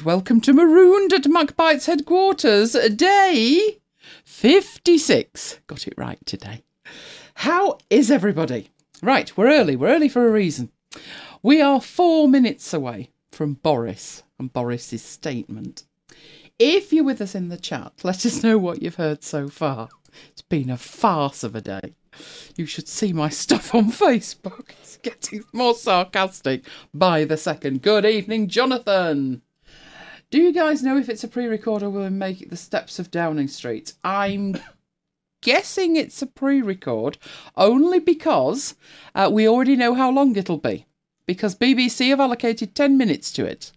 welcome to Marooned at MacBite's headquarters, day 56. Got it right today. How is everybody? Right, we're early for a reason. We are 4 minutes away from Boris and Boris's statement. If you're with us in the chat, let us know what you've heard so far. It's been a farce of a day. You should see my stuff on Facebook. It's getting more sarcastic by the second. Good evening, Jonathan. Do you guys know if it's a pre-record or will we make it the steps of Downing Street? I'm guessing it's a pre-record, only because we already know how long it'll be. Because BBC have allocated 10 minutes to it.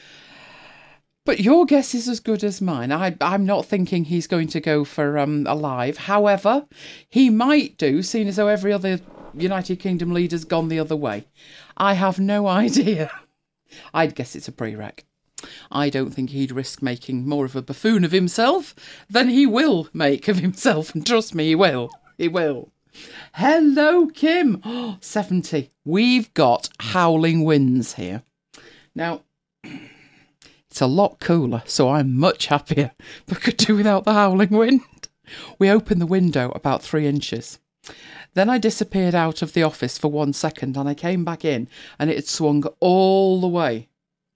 But your guess is as good as mine. I'm not thinking he's going to go for a live. However, he might do, seeing as though every other United Kingdom leader's gone the other way. I have no idea. I'd guess it's a pre-rec. I don't think he'd risk making more of a buffoon of himself than he will make of himself. And trust me, he will. He will. Hello, Kim. 70. We've got howling winds here. Now, it's a lot cooler, so I'm much happier, but could do without the howling wind. We opened the window about 3 inches. Then I disappeared out of the office for 1 second and I came back in and it had swung all the way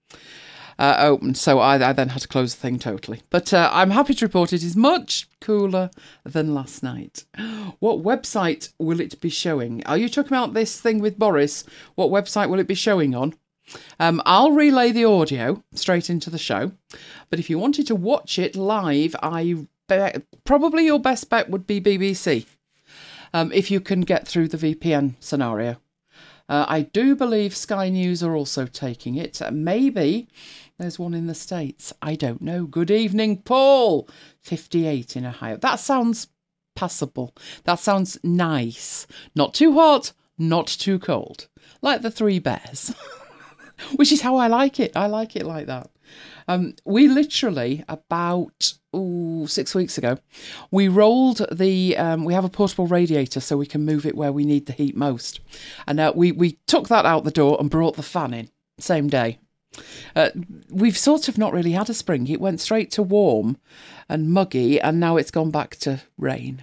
open. So I then had to close the thing totally. But I'm happy to report it is much cooler than last night. What website will it be showing? Are you talking about this thing with Boris? What website will it be showing on? I'll relay the audio straight into the show, but if you wanted to watch it live, probably your best bet would be BBC, if you can get through the VPN scenario. I do believe Sky News are also taking it. Maybe there's one in the States. I don't know. Good evening, Paul. 58 in Ohio. That sounds passable. That sounds nice. Not too hot, not too cold. Like the Three Bears. Which is how I like it. I like it like that. We literally, about 6 weeks ago, we rolled we have a portable radiator so we can move it where we need the heat most. And we took that out the door and brought the fan in, same day. We've sort of not really had a spring. It went straight to warm and muggy, and now it's gone back to rain.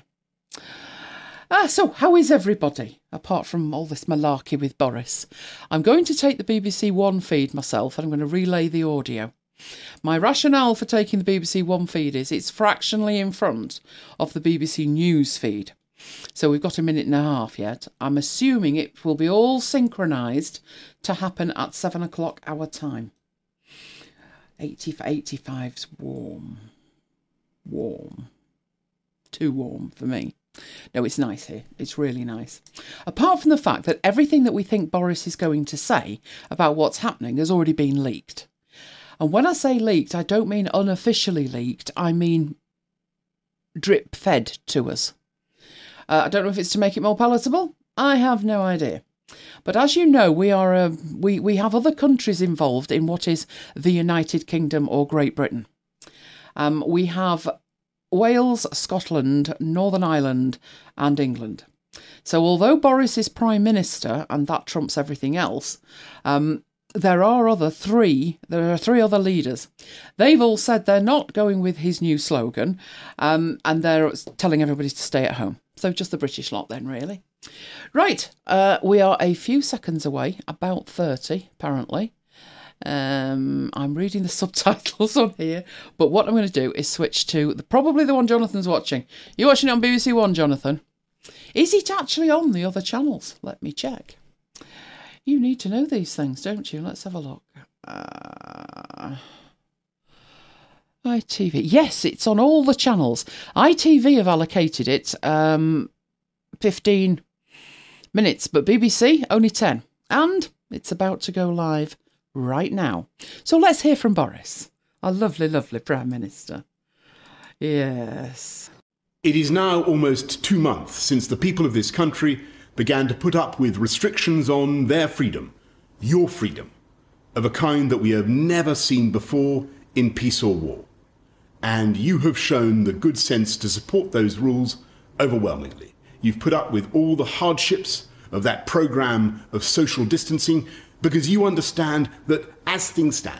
So how is everybody, apart from all this malarkey with Boris? I'm going to take the BBC One feed myself, and I'm going to relay the audio. My rationale for taking the BBC One feed is it's fractionally in front of the BBC News feed. So we've got a minute and a half yet. I'm assuming it will be all synchronised to happen at 7 o'clock our time. 85's warm. Warm. Too warm for me. No, it's nice here. It's really nice. Apart from the fact that everything that we think Boris is going to say about what's happening has already been leaked. And when I say leaked, I don't mean unofficially leaked. I mean drip-fed to us. I don't know if it's to make it more palatable. I have no idea. But as you know, we have other countries involved in what is the United Kingdom or Great Britain. We have Wales, Scotland, Northern Ireland and England. So although Boris is Prime Minister and that trumps everything else, there are 3 other leaders. They've all said they're not going with his new slogan, and they're telling everybody to stay at home. So just the British lot then, really. Right, we are a few seconds away, about 30 apparently. I'm reading the subtitles on here, but what I'm going to do is switch to probably the one Jonathan's watching. You're watching it on BBC One, Jonathan? Is it actually on the other channels? Let me check. You need to know these things, don't you? Let's have a look. ITV. Yes, it's on all the channels. ITV have allocated it 15 minutes, but BBC only 10. And it's about to go live right now. So let's hear from Boris, our lovely, lovely Prime Minister. Yes. It is now almost 2 months since the people of this country began to put up with restrictions on their freedom, your freedom, of a kind that we have never seen before in peace or war. And you have shown the good sense to support those rules overwhelmingly. You've put up with all the hardships of that programme of social distancing because you understand that as things stand,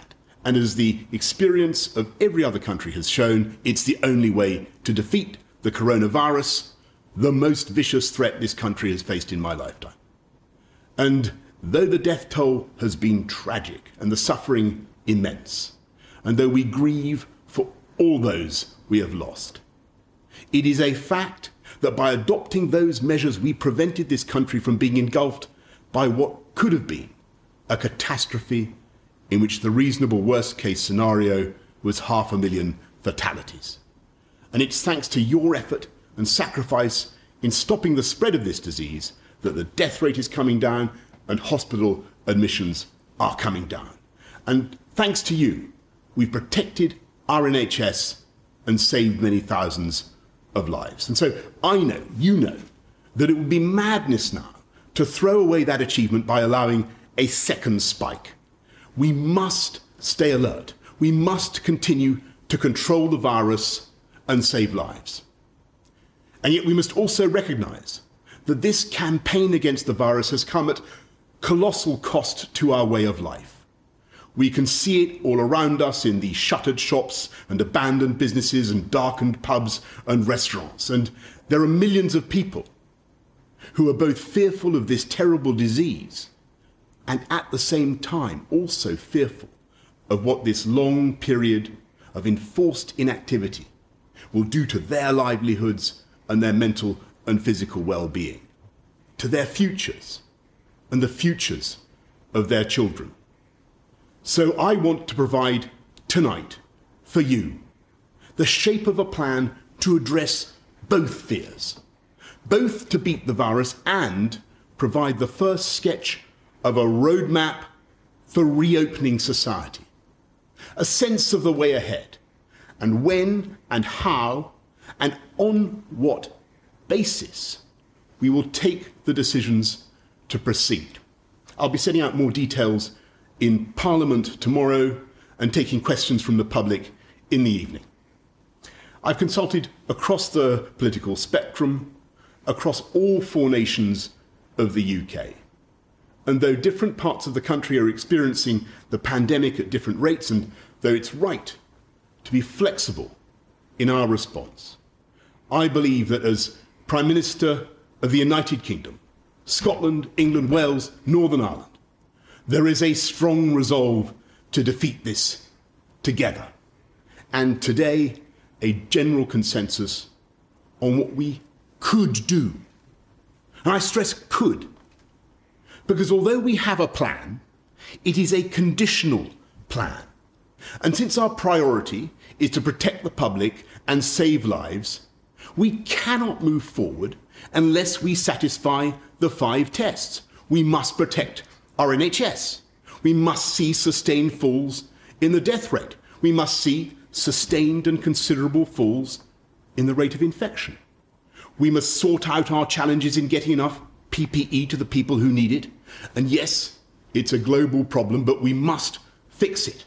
And as the experience of every other country has shown, it's the only way to defeat the coronavirus, the most vicious threat this country has faced in my lifetime. And though the death toll has been tragic and the suffering immense, and though we grieve for all those we have lost, it is a fact that by adopting those measures we prevented this country from being engulfed by what could have been a catastrophe in which the reasonable worst-case scenario was 500,000 fatalities. And it's thanks to your effort and sacrifice in stopping the spread of this disease that the death rate is coming down and hospital admissions are coming down. And thanks to you, we've protected our NHS and saved many thousands of lives. And so I know, you know, that it would be madness now to throw away that achievement by allowing a second spike. We must stay alert. We must continue to control the virus and save lives. And yet we must also recognise that this campaign against the virus has come at colossal cost to our way of life. We can see it all around us in the shuttered shops and abandoned businesses and darkened pubs and restaurants. And there are millions of people who are both fearful of this terrible disease and at the same time also fearful of what this long period of enforced inactivity will do to their livelihoods and their mental and physical well-being, to their futures and the futures of their children. So I want to provide tonight for you the shape of a plan to address both fears, both to beat the virus and provide the first sketch of a roadmap for reopening society, a sense of the way ahead, and when and how and on what basis we will take the decisions to proceed. I'll be setting out more details in Parliament tomorrow and taking questions from the public in the evening. I've consulted across the political spectrum, across all 4 nations of the UK. And though different parts of the country are experiencing the pandemic at different rates, and though it's right to be flexible in our response, I believe that as Prime Minister of the United Kingdom, Scotland, England, Wales, Northern Ireland, there is a strong resolve to defeat this together. And today, a general consensus on what we could do. And I stress could, because although we have a plan, it is a conditional plan. And since our priority is to protect the public and save lives, we cannot move forward unless we satisfy the 5 tests. We must protect our NHS. We must see sustained falls in the death rate. We must see sustained and considerable falls in the rate of infection. We must sort out our challenges in getting enough PPE to the people who need it. And yes, it's a global problem, but we must fix it.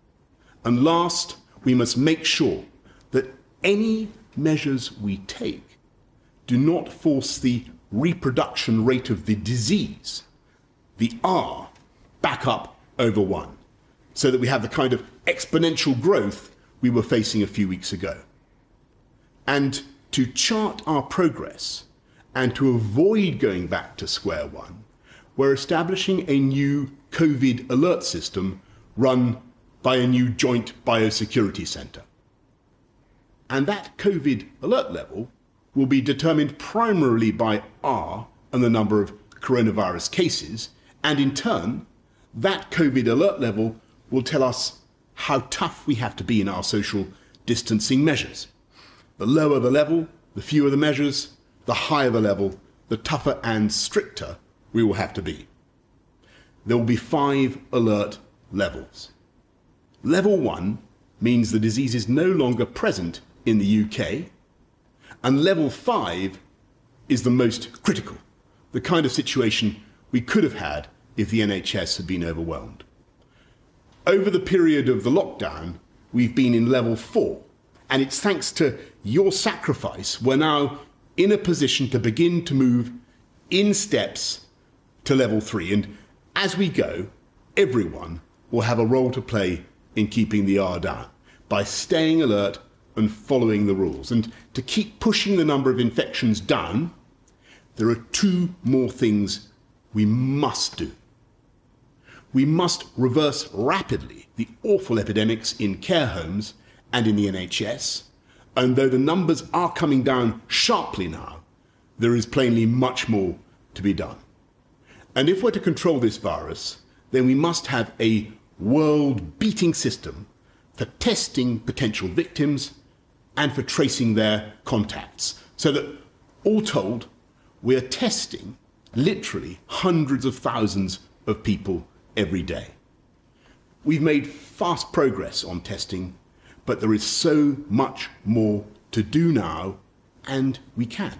And last, we must make sure that any measures we take do not force the reproduction rate of the disease, the R, back up over 1, so that we have the kind of exponential growth we were facing a few weeks ago. And to chart our progress and to avoid going back to square one, we're establishing a new COVID alert system run by a new joint biosecurity centre. And that COVID alert level will be determined primarily by R and the number of coronavirus cases, and in turn, that COVID alert level will tell us how tough we have to be in our social distancing measures. The lower the level, the fewer the measures, the higher the level, the tougher and stricter we will have to be. There will be 5 alert levels. Level 1 means the disease is no longer present in the UK, and level 5 is the most critical, the kind of situation we could have had if the NHS had been overwhelmed. Over the period of the lockdown, we've been in level 4, and it's thanks to your sacrifice we're now in a position to begin to move in steps to level 3. And as we go, everyone will have a role to play in keeping the R down by staying alert and following the rules. And to keep pushing the number of infections down, there are two more things we must do. We must reverse rapidly the awful epidemics in care homes and in the NHS, and though the numbers are coming down sharply now, there is plainly much more to be done. And if we're to control this virus, then we must have a world-beating system for testing potential victims and for tracing their contacts, so that, all told, we're testing literally hundreds of thousands of people every day. We've made fast progress on testing, but there is so much more to do now, and we can.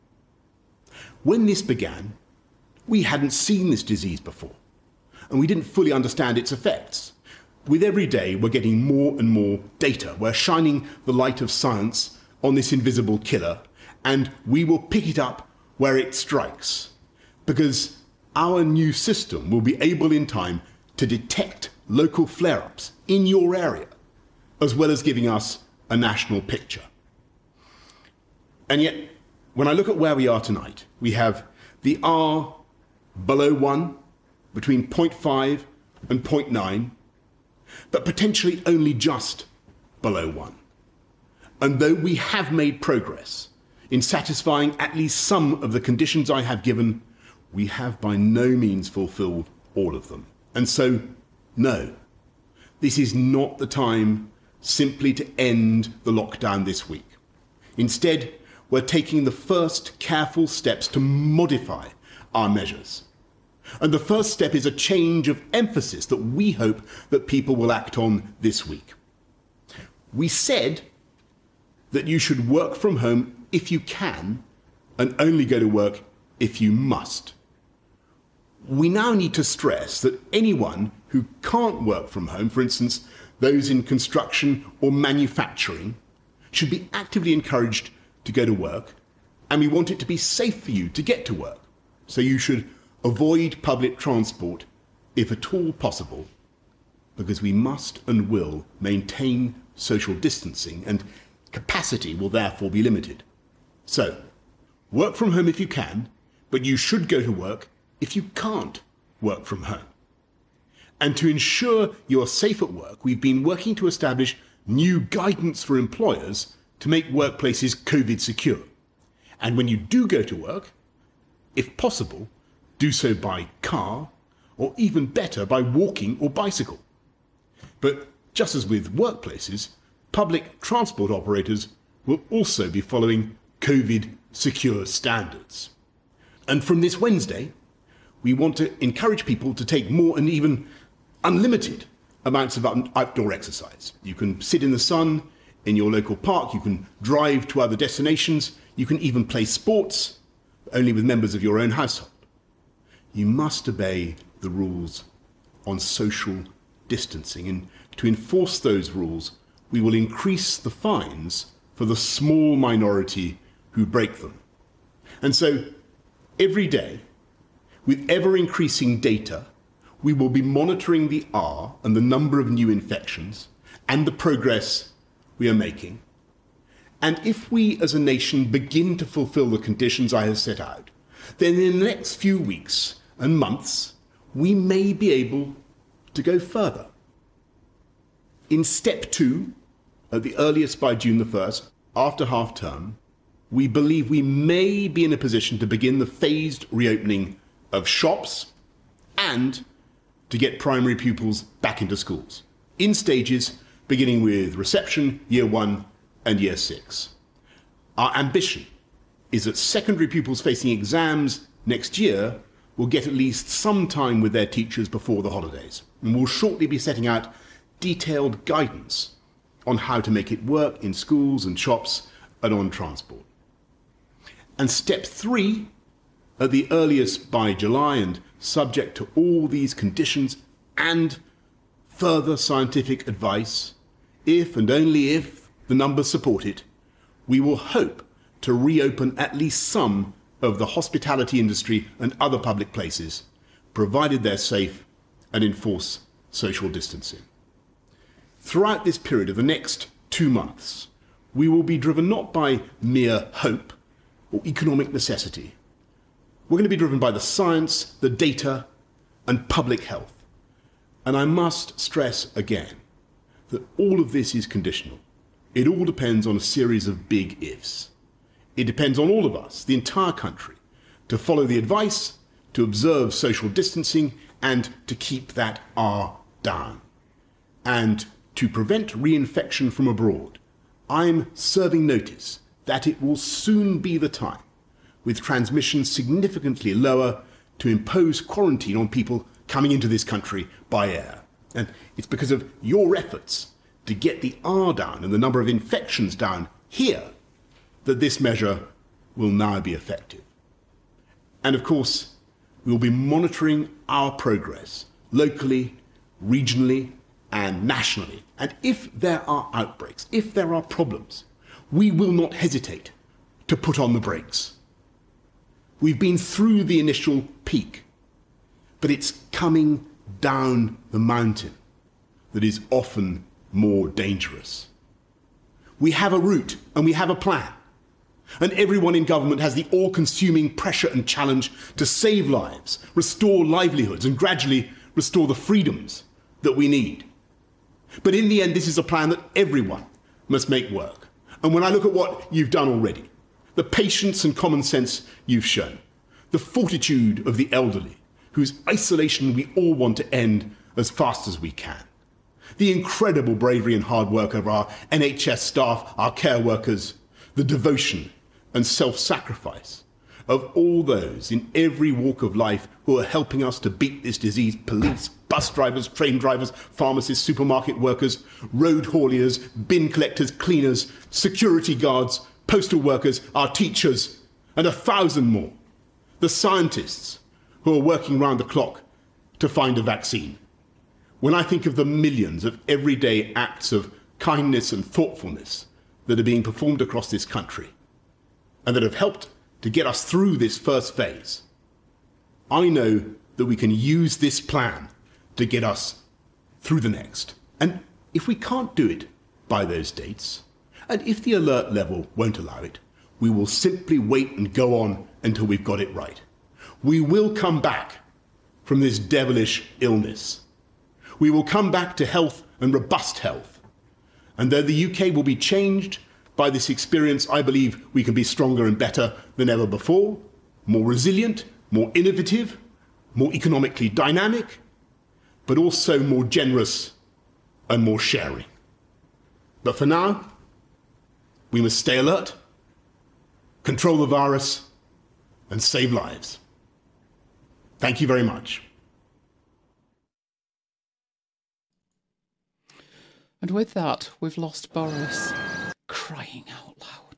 When this began, we hadn't seen this disease before, and we didn't fully understand its effects. With every day, we're getting more and more data. We're shining the light of science on this invisible killer, and we will pick it up where it strikes, because our new system will be able in time to detect local flare-ups in your area, as well as giving us a national picture. And yet, when I look at where we are tonight, we have the R below 1, between 0.5 and 0.9, but potentially only just below 1. And though we have made progress in satisfying at least some of the conditions I have given, we have by no means fulfilled all of them. And so, no, this is not the time simply to end the lockdown this week. Instead, we're taking the first careful steps to modify our measures. And the first step is a change of emphasis that we hope that people will act on this week. We said that you should work from home if you can, and only go to work if you must. We now need to stress that anyone who can't work from home, for instance, those in construction or manufacturing, should be actively encouraged to go to work, and we want it to be safe for you to get to work. So you should avoid public transport if at all possible, because we must and will maintain social distancing, and capacity will therefore be limited. So, work from home if you can, but you should go to work if you can't work from home. And to ensure you are safe at work, we've been working to establish new guidance for employers to make workplaces COVID secure. And when you do go to work, if possible, do so by car, or even better, by walking or bicycle. But just as with workplaces, public transport operators will also be following COVID secure standards. And from this Wednesday, we want to encourage people to take more and even unlimited amounts of outdoor exercise. You can sit in the sun in your local park, you can drive to other destinations, you can even play sports, only with members of your own household. You must obey the rules on social distancing, and to enforce those rules, we will increase the fines for the small minority who break them. And so, every day, with ever-increasing data, we will be monitoring the R and the number of new infections and the progress we are making. And if we as a nation begin to fulfill the conditions I have set out, then in the next few weeks and months, we may be able to go further. In step 2, at the earliest by June the 1st, after half-term, we believe we may be in a position to begin the phased reopening of shops and to get primary pupils back into schools, in stages beginning with reception, year 1 and year 6. Our ambition is that secondary pupils facing exams next year will get at least some time with their teachers before the holidays, and we'll shortly be setting out detailed guidance on how to make it work in schools and shops and on transport. And step 3, at the earliest by July and subject to all these conditions and further scientific advice, if and only if the numbers support it, we will hope to reopen at least some of the hospitality industry and other public places, provided they're safe and enforce social distancing. throughout this period of the next 2 months, we will be driven not by mere hope or economic necessity. We're going to be driven by the science, the data, and public health. And I must stress again that all of this is conditional. It all depends on a series of big ifs. It depends on all of us, the entire country, to follow the advice, to observe social distancing, and to keep that R down. And to prevent reinfection from abroad, I'm serving notice that it will soon be the time, with transmission significantly lower, to impose quarantine on people coming into this country by air. And it's because of your efforts to get the R down and the number of infections down here that this measure will now be effective. And of course, we'll be monitoring our progress locally, regionally, and nationally. And if there are outbreaks, if there are problems, we will not hesitate to put on the brakes. We've been through the initial peak, but it's coming down the mountain that is often more dangerous. We have a route and we have a plan. And everyone in government has the all-consuming pressure and challenge to save lives, restore livelihoods, and gradually restore the freedoms that we need. But in the end, this is a plan that everyone must make work. And when I look at what you've done already, the patience and common sense you've shown, the fortitude of the elderly, whose isolation we all want to end as fast as we can, the incredible bravery and hard work of our NHS staff, our care workers, the devotion and self-sacrifice of all those in every walk of life who are helping us to beat this disease: police, bus drivers, train drivers, pharmacists, supermarket workers, road hauliers, bin collectors, cleaners, security guards, postal workers, our teachers, and 1,000 more. The scientists who are working round the clock to find a vaccine. When I think of the millions of everyday acts of kindness and thoughtfulness that are being performed across this country and that have helped to get us through this first phase, I know that we can use this plan to get us through the next. And if we can't do it by those dates, and if the alert level won't allow it, we will simply wait and go on until we've got it right. We will come back from this devilish illness. We will come back to health and robust health. And though the UK will be changed by this experience, I believe we can be stronger and better than ever before, more resilient, more innovative, more economically dynamic, but also more generous and more sharing. But for now, we must stay alert, control the virus, and save lives. Thank you very much. And with that, we've lost Boris. Crying out loud.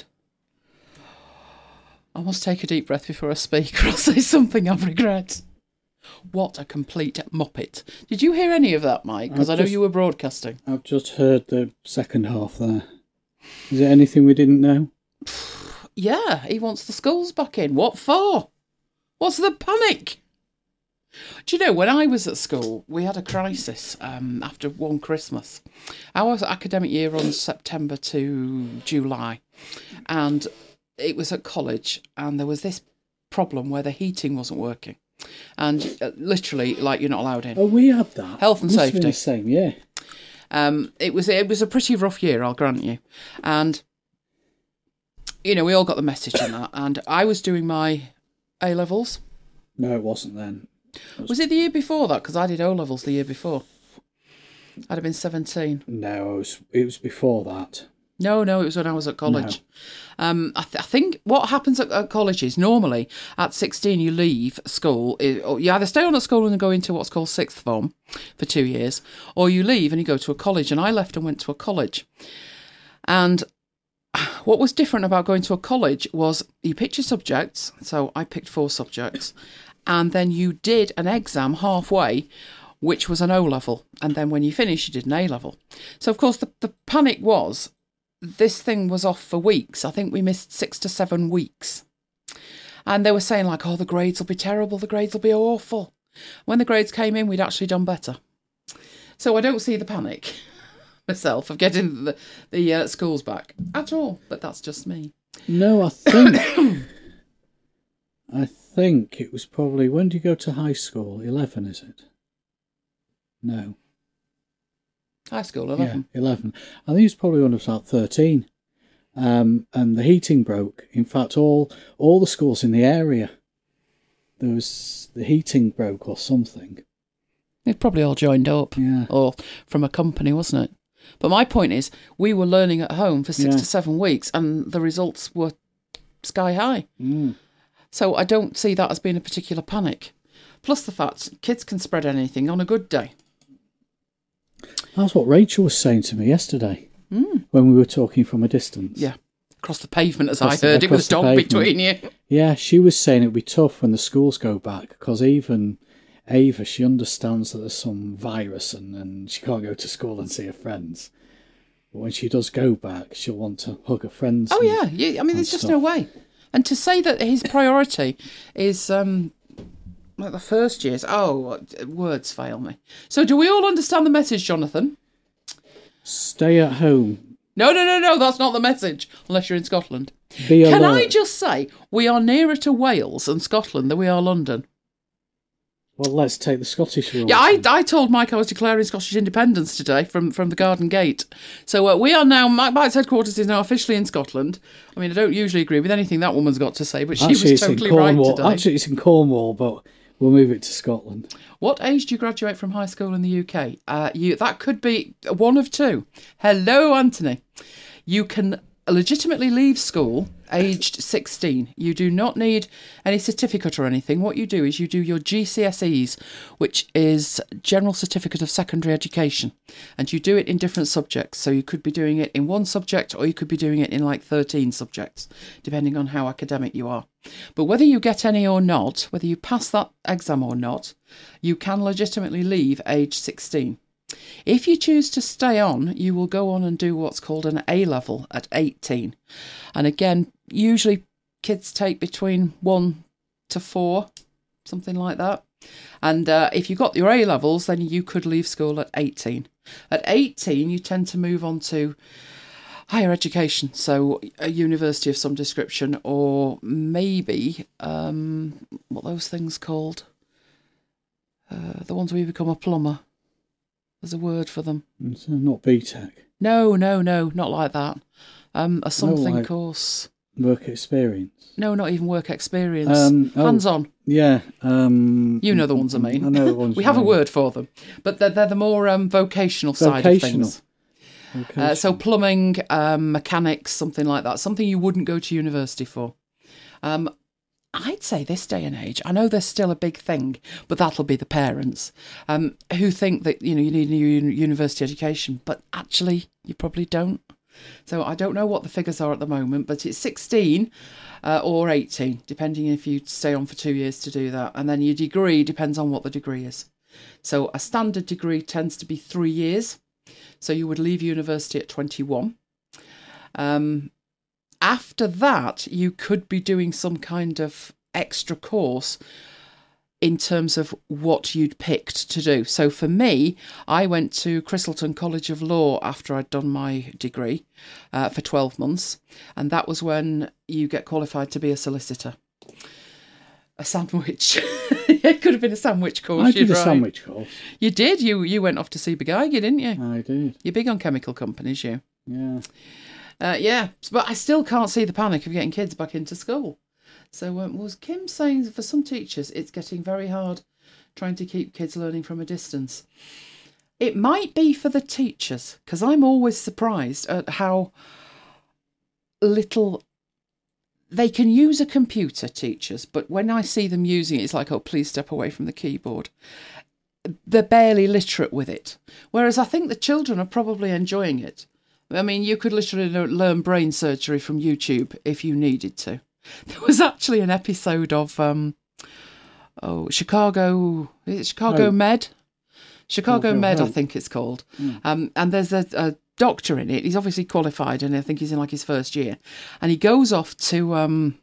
I must take a deep breath before I speak, or I'll say something I regret. What a complete moppet. Did you hear any of that, Mike? Because I know you were broadcasting. I've just heard the second half there. Is there anything we didn't know? Yeah, he wants the schools back in. What for? What's the panic? Do you know, when I was at school, we had a crisis after one Christmas. Our academic year runs September to July, and it was at college, and there was this problem where the heating wasn't working. And literally, like, you're not allowed in. Oh, we had that. Health and safety. The same, yeah. It was a pretty rough year, I'll grant you. And, you know, we all got the message in that. And I was doing my A-levels. No, it wasn't then. Was it the year before that? Because I did O-levels the year before. I'd have been 17. No, it was before that. No, it was when I was at college. No. I think what happens at colleges, normally at 16 you leave school. You either stay on at school and go into what's called sixth form for 2 years, or you leave and you go to a college. And I left and went to a college. And what was different about going to a college was you picked your subjects. So I picked 4 subjects. And then you did an exam halfway, which was an O-level. And then when you finished, you did an A-level. So, of course, the panic was this thing was off for weeks. I think we missed 6 to 7 weeks. And they were saying, like, oh, the grades will be terrible. The grades will be awful. When the grades came in, we'd actually done better. So I don't see the panic. myself of getting the schools back at all, but that's just me. No, I think it was probably, when do you go to high school? 11, is it? No. High school, 11. Yeah, 11. I think it was probably when I was about 13. And the heating broke. In fact, all the schools in the area, the heating broke or something. They've probably all joined up. Yeah. Or from a company, wasn't it? But my point is, we were learning at home for 6 to 7 weeks and the results were sky high. So I don't see that as being a particular panic. Plus the fact kids can spread anything on a good day. That's what Rachel was saying to me yesterday when we were talking from a distance. Yeah. Across the pavement, as I heard it, with a dog between you. Yeah, she was saying it would be tough when the schools go back, because even Ava, she understands that there's some virus and she can't go to school and see her friends. But when she does go back, she'll want to hug her friends. Oh, yeah. I mean, there's just no way. And to say that his priority is like the first years, words fail me. So do we all understand the message, Jonathan? Stay at home. No, that's not the message, unless you're in Scotland. Be alert. Can I just say, we are nearer to Wales and Scotland than we are London. Well, let's take the Scottish rule. Yeah, I told Mike I was declaring Scottish independence today from the Garden Gate. So we are now, Mike Bites headquarters is now officially in Scotland. I mean, I don't usually agree with anything that woman's got to say, but she was totally right today. Actually, it's in Cornwall, but we'll move it to Scotland. What age do you graduate from high school in the UK? That could be one of two. Hello, Anthony. You can legitimately leave school aged 16. You do not need any certificate or anything. What you do is you do your GCSEs, which is General Certificate of Secondary Education, and you do it in different subjects. So you could be doing it in one subject, or you could be doing it in like 13 subjects, depending on how academic you are. But whether you get any or not, whether you pass that exam or not, you can legitimately leave age 16. If you choose to stay on, you will go on and do what's called an A-level at 18. And again, usually kids take between 1 to 4, something like that. And if you got your A-levels, then you could leave school at 18. At 18, you tend to move on to higher education, so a university of some description, or maybe, what are those things called? The ones where you become a plumber. There's a word for them. It's not BTEC. No, not like that. A something course. Work experience. No, not even work experience. Hands-on. Yeah. You know the ones I mean. I know the ones. We have a word for them, but they're the more vocational side of things. So plumbing, mechanics, something like that. Something you wouldn't go to university for. I'd say this day and age, I know there's still a big thing, but that'll be the parents who think that, you need a university education, but actually you probably don't. So I don't know what the figures are at the moment, but it's 16 or 18, depending if you stay on for 2 years to do that. And then your degree depends on what the degree is. So a standard degree tends to be 3 years. So you would leave university at 21. After that, you could be doing some kind of extra course in terms of what you'd picked to do. So for me, I went to Christleton College of Law after I'd done my degree for 12 months. And that was when you get qualified to be a solicitor. A sandwich. It could have been a sandwich course. I did a sandwich course. You did? You went off to see Begeiger, didn't you? I did. You're big on chemical companies, you? Yeah. Yeah, but I still can't see the panic of getting kids back into school. So was Kim saying for some teachers it's getting very hard trying to keep kids learning from a distance? It might be for the teachers, because I'm always surprised at how little they can use a computer, teachers, but when I see them using it, it's like, oh, please step away from the keyboard. They're barely literate with it. Whereas I think the children are probably enjoying it. I mean, you could literally learn brain surgery from YouTube if you needed to. There was actually an episode of Chicago Med? Chicago Med, I think it's called. And there's a doctor in it. He's obviously qualified, and I think he's in like his first year. And he goes off to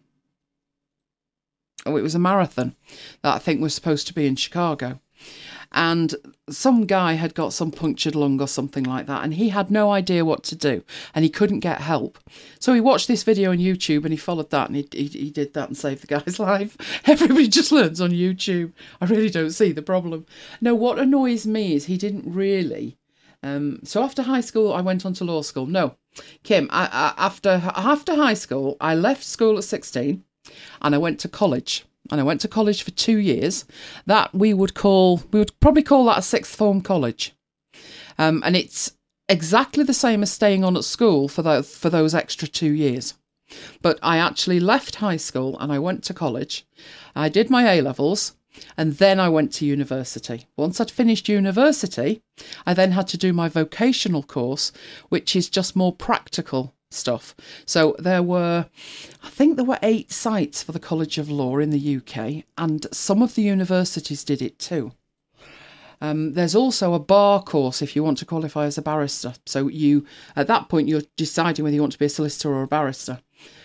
it was a marathon that I think was supposed to be in Chicago. and some guy had got some punctured lung or something like that, and he had no idea what to do, and he couldn't get help. So he watched this video on YouTube and he followed that, and he did that and saved the guy's life. Everybody just learns on YouTube. I really don't see the problem. No, what annoys me is he didn't really. So after high school, I went on to law school. No, Kim, after high school, I left school at 16 and I went to college. And I went to college for 2 years. That we would probably call that a sixth form college. And it's exactly the same as staying on at school for those extra 2 years. But I actually left high school and I went to college. I did my A-levels and then I went to university. Once I'd finished university, I then had to do my vocational course, which is just more practical stuff. So I think there were 8 sites for the College of Law in the UK, and some of the universities did it too. There's also a bar course if you want to qualify as a barrister. So at that point, you're deciding whether you want to be a solicitor or a barrister.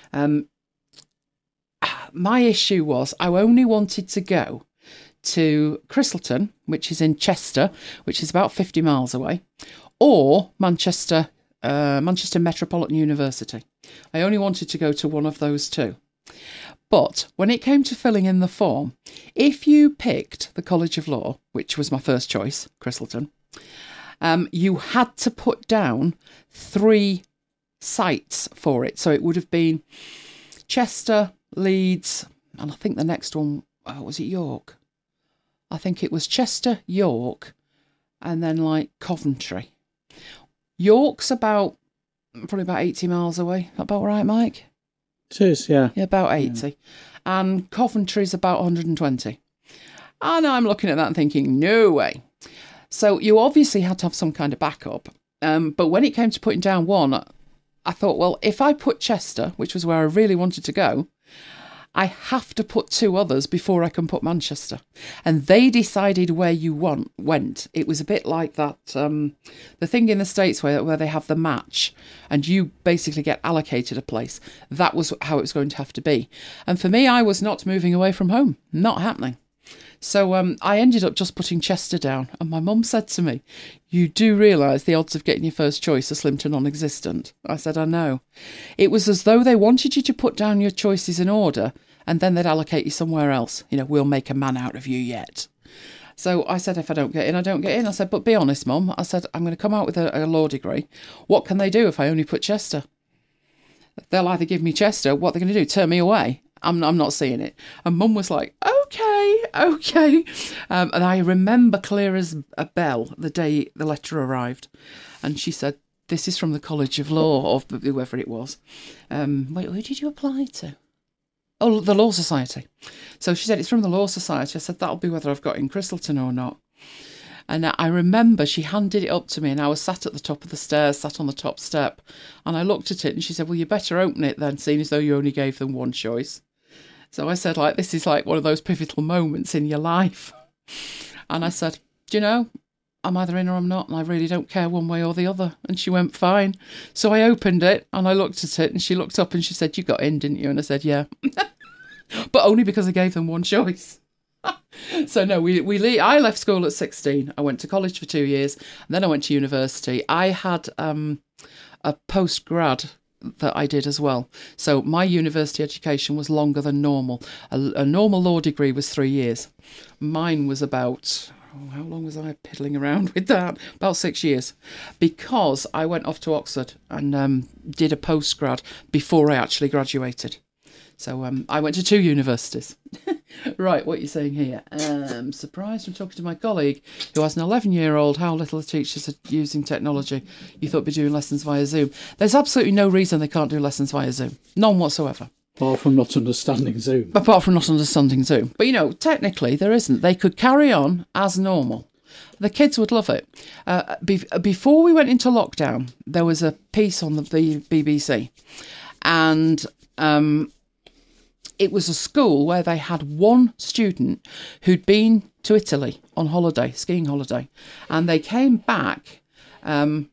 My issue was I only wanted to go to Cristleton, which is in Chester, which is about 50 miles away, or Manchester Metropolitan University. I only wanted to go to one of those two. But when it came to filling in the form, if you picked the College of Law, which was my first choice, Cristleton, you had to put down 3 sites for it. So it would have been Chester, Leeds, and I think the next one, was it York? I think it was Chester, York, and then like Coventry. York's probably about 80 miles away. About right, Mike? It is, yeah. Yeah, about 80. Yeah. And Coventry's about 120. And I'm looking at that and thinking, no way. So you obviously had to have some kind of backup. But when it came to putting down one, I thought, well, if I put Chester, which was where I really wanted to go, I have to put 2 others before I can put Manchester. And they decided where you went. It was a bit like that, the thing in the States where they have the match and you basically get allocated a place. That was how it was going to have to be. And for me, I was not moving away from home. Not happening. So I ended up just putting Chester down. And my mum said to me, you do realise the odds of getting your first choice are slim to non-existent. I said, I know. It was as though they wanted you to put down your choices in order and then they'd allocate you somewhere else. We'll make a man out of you yet. So I said, if I don't get in, I don't get in. I said, but be honest, Mum. I said, I'm going to come out with a law degree. What can they do if I only put Chester? They'll either give me Chester, what they're going to do, turn me away. I'm not seeing it. And Mum was like, okay. And I remember clear as a bell the day the letter arrived. And she said, this is from the College of Law, or whoever it was. Wait, who did you apply to? Oh, the Law Society. So she said, it's from the Law Society. I said, that'll be whether I've got in Cristleton or not. And I remember she handed it up to me and I was sat at the top of the stairs, sat on the top step. And I looked at it and she said, well, you better open it then, seeing as though you only gave them one choice. So I said, this is like one of those pivotal moments in your life. And I said, do you know, I'm either in or I'm not, and I really don't care one way or the other. And she went, fine. So I opened it and I looked at it and she looked up and she said, you got in, didn't you? And I said, yeah. But only because I gave them one choice. So no, I left school at 16. I went to college for 2 years and then I went to university. I had a post-grad that I did as well. So my university education was longer than normal. A normal law degree was 3 years. Mine was about, how long was I piddling around with that? About 6 years. Because I went off to Oxford and did a postgrad before I actually graduated. So I went to 2 universities. Right, what you're saying here. Surprised from talking to my colleague who has an 11-year-old, how little the teachers are using technology. You thought they'd be doing lessons via Zoom. There's absolutely no reason they can't do lessons via Zoom. None whatsoever. Apart from not understanding Zoom. But, technically there isn't. They could carry on as normal. The kids would love it. Before we went into lockdown, there was a piece on the BBC. And it was a school where they had one student who'd been to Italy on holiday, skiing holiday. And they came back and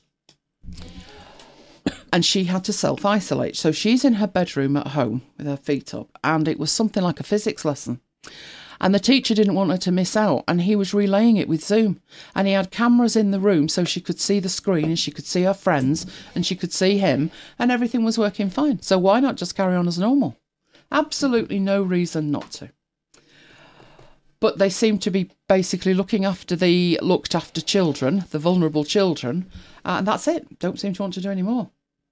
she had to self-isolate. So she's in her bedroom at home with her feet up. And it was something like a physics lesson. And the teacher didn't want her to miss out, and he was relaying it with Zoom. And he had cameras in the room so she could see the screen and she could see her friends and she could see him, and everything was working fine. So why not just carry on as normal? Absolutely no reason not to. But they seem to be basically looking after the looked after children, the vulnerable children, and that's it. Don't seem to want to do any more.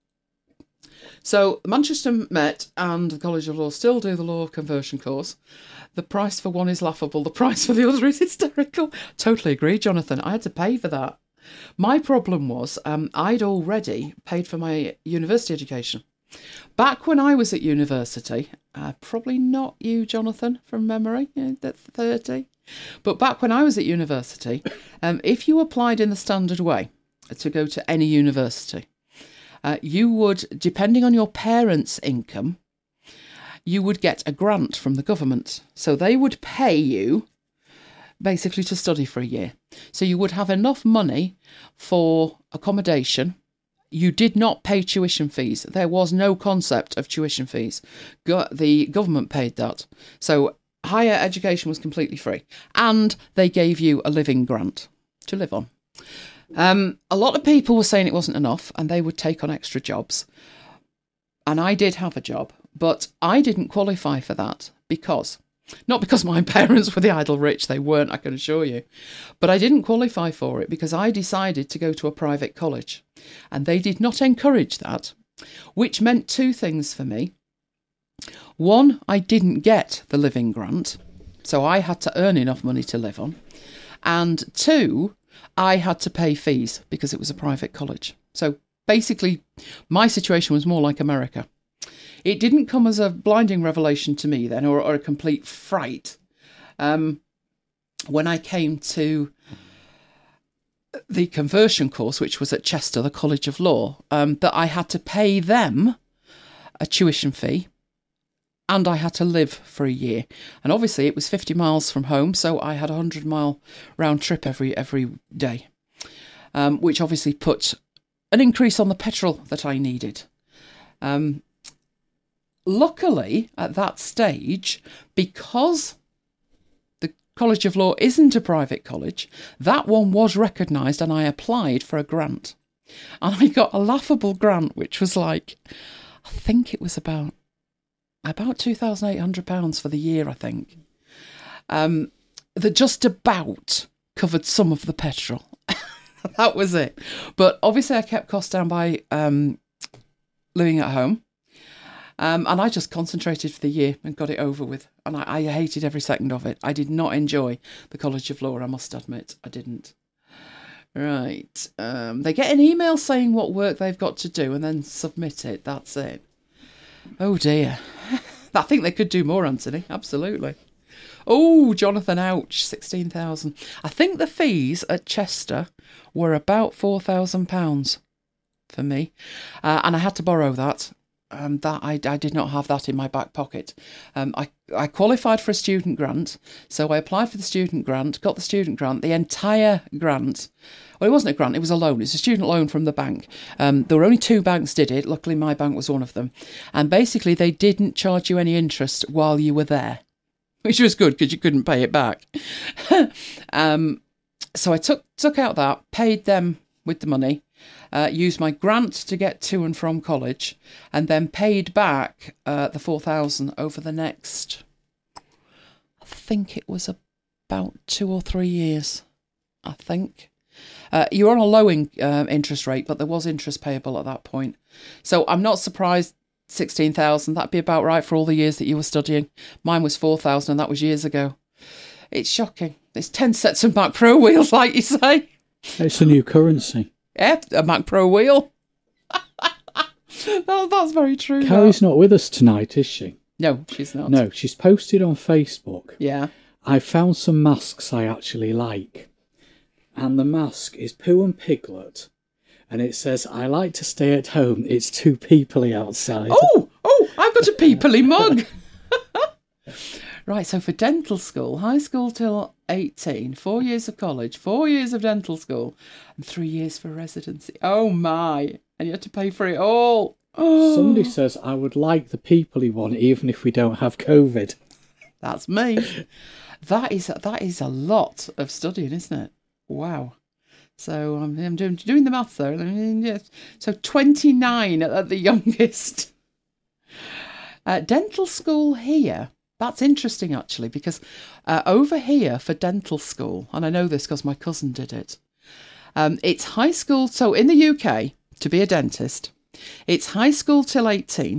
So Manchester Met and the College of Law still do the law of conversion course. The price for one is laughable. The price for the other is hysterical. Totally agree, Jonathan. I had to pay for that. My problem was I'd already paid for my university education. Back when I was at university, probably not you, Jonathan, from memory, that's 30. But back when I was at university, if you applied in the standard way to go to any university, you would, depending on your parents' income, you would get a grant from the government. So they would pay you basically to study for a year. So you would have enough money for accommodation. You did not pay tuition fees. There was no concept of tuition fees. The government paid that. So higher education was completely free. And they gave you a living grant to live on. A lot of people were saying it wasn't enough and they would take on extra jobs. And I did have a job, but I didn't qualify for that not because my parents were the idle rich, they weren't, I can assure you, but I didn't qualify for it because I decided to go to a private college and they did not encourage that, which meant two things for me. One, I didn't get the living grant, so I had to earn enough money to live on. And two, I had to pay fees because it was a private college. So basically, my situation was more like America. It didn't come as a blinding revelation to me then, or a complete fright, when I came to the conversion course, which was at Chester, the College of Law, that I had to pay them a tuition fee and I had to live for a year. And obviously it was 50 miles from home, so I had a 100-mile round trip every day, which obviously put an increase on the petrol that I needed. Luckily, at that stage, because the College of Law isn't a private college, that one was recognised and I applied for a grant. And I got a laughable grant, which was like, I think it was about £2,800 for the year, I think. That just about covered some of the petrol. That was it. But obviously I kept costs down by living at home. And I just concentrated for the year and got it over with. And I hated every second of it. I did not enjoy the College of Law, I must admit. I didn't. Right. They get an email saying what work they've got to do and then submit it. That's it. Oh, dear. I think they could do more, Anthony. Absolutely. Oh, Jonathan, ouch. 16,000. I think the fees at Chester were about £4,000 for me. And I had to borrow that. That I did not have that in my back pocket. I qualified for a student grant, so I applied for the student grant, got the student grant, the entire grant. Well, it wasn't a grant, it was a loan. It's a student loan from the bank. There were only 2 banks did it. Luckily, my bank was one of them. And basically, they didn't charge you any interest while you were there, which was good because you couldn't pay it back. So I took out that, paid them with the money, used my grant to get to and from college, and then paid back the £4,000 over the next, I think it was about 2 or 3 years, I think. You're on a low interest rate, but there was interest payable at that point. So I'm not surprised 16,000, that'd be about right for all the years that you were studying. Mine was 4,000 and that was years ago. It's shocking. It's 10 sets of Mac Pro wheels, like you say. It's a new currency. Yeah, a Mac Pro wheel. That's very true. Carrie's not with us tonight, is she? No, she's not. No, she's posted on Facebook. Yeah. I found some masks I actually like. And the mask is Pooh and Piglet. And it says, I like to stay at home. It's too peoply outside. Oh, I've got a peoply mug. Right, so for dental school, high school till 18, 4 years of college, 4 years of dental school, and 3 years for residency. Oh, my. And you had to pay for it all. Oh. Somebody says, I would like the peoply one, even if we don't have COVID. That's me. That is a lot of studying, isn't it? Wow. So I'm doing the maths there. Yes. So 29 at the youngest. Dental school here. That's interesting, actually, because over here for dental school, and I know this because my cousin did it, it's high school. So in the UK, to be a dentist, it's high school till 18,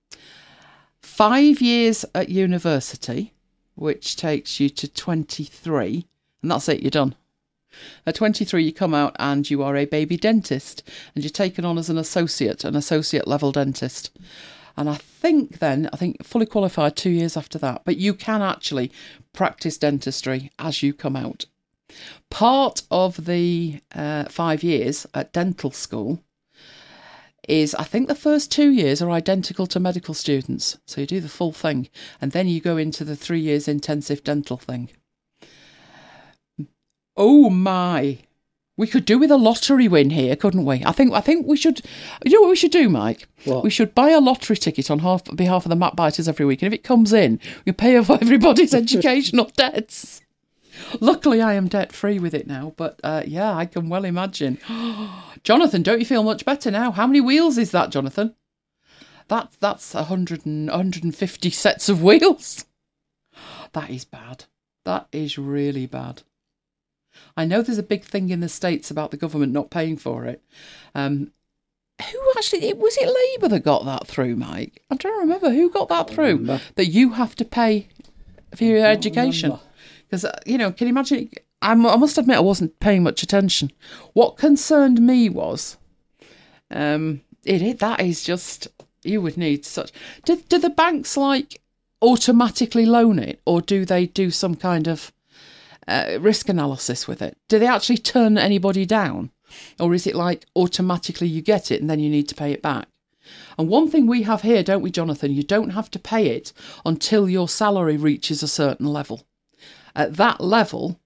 5 years at university, which takes you to 23, and that's it, you're done. At 23, you come out and you are a baby dentist, and you're taken on as an associate level dentist. And I think fully qualified 2 years after that. But you can actually practice dentistry as you come out. Part of the 5 years at dental school is, I think the first 2 years are identical to medical students. So you do the full thing. And then you go into the 3 years intensive dental thing. Oh my. We could do with a lottery win here, couldn't we? I think we should. You know what we should do, Mike? What? We should buy a lottery ticket on behalf of the Map Biters every week, and if it comes in, we pay off everybody's educational debts. Luckily, I am debt free with it now, but yeah, I can well imagine. Jonathan, don't you feel much better now? How many wheels is that, Jonathan? That's 150 sets of wheels. That is bad. That is really bad. I know there's a big thing in the States about the government not paying for it. Who actually, was it Labour that got that through, Mike? I'm trying to remember who got that through, that you have to pay for your education. Because, can you imagine, I must admit I wasn't paying much attention. What concerned me was, that is just, you would need such, do the banks automatically loan it, or do they do some kind of risk analysis with it? Do they actually turn anybody down? Or is it automatically you get it and then you need to pay it back? And one thing we have here, don't we, Jonathan? You don't have to pay it until your salary reaches a certain level. At that level,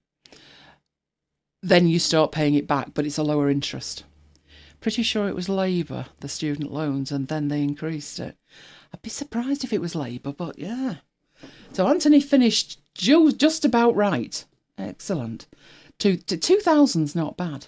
then you start paying it back, but it's a lower interest. Pretty sure it was Labour, the student loans, and then they increased it. I'd be surprised if it was Labour, but yeah. So Anthony finished just about right. Excellent. 2000's not bad.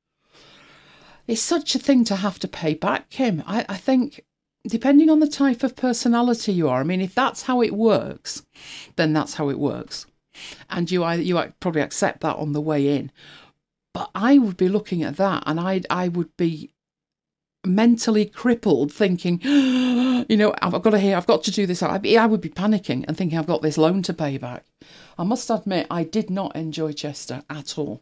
It's such a thing to have to pay back, Kim. I think, depending on the type of personality you are, I mean, if that's how it works, then that's how it works. And you probably accept that on the way in. But I would be looking at that and I would be mentally crippled thinking, I've got to do this. I would be panicking and thinking I've got this loan to pay back. I must admit, I did not enjoy Chester at all.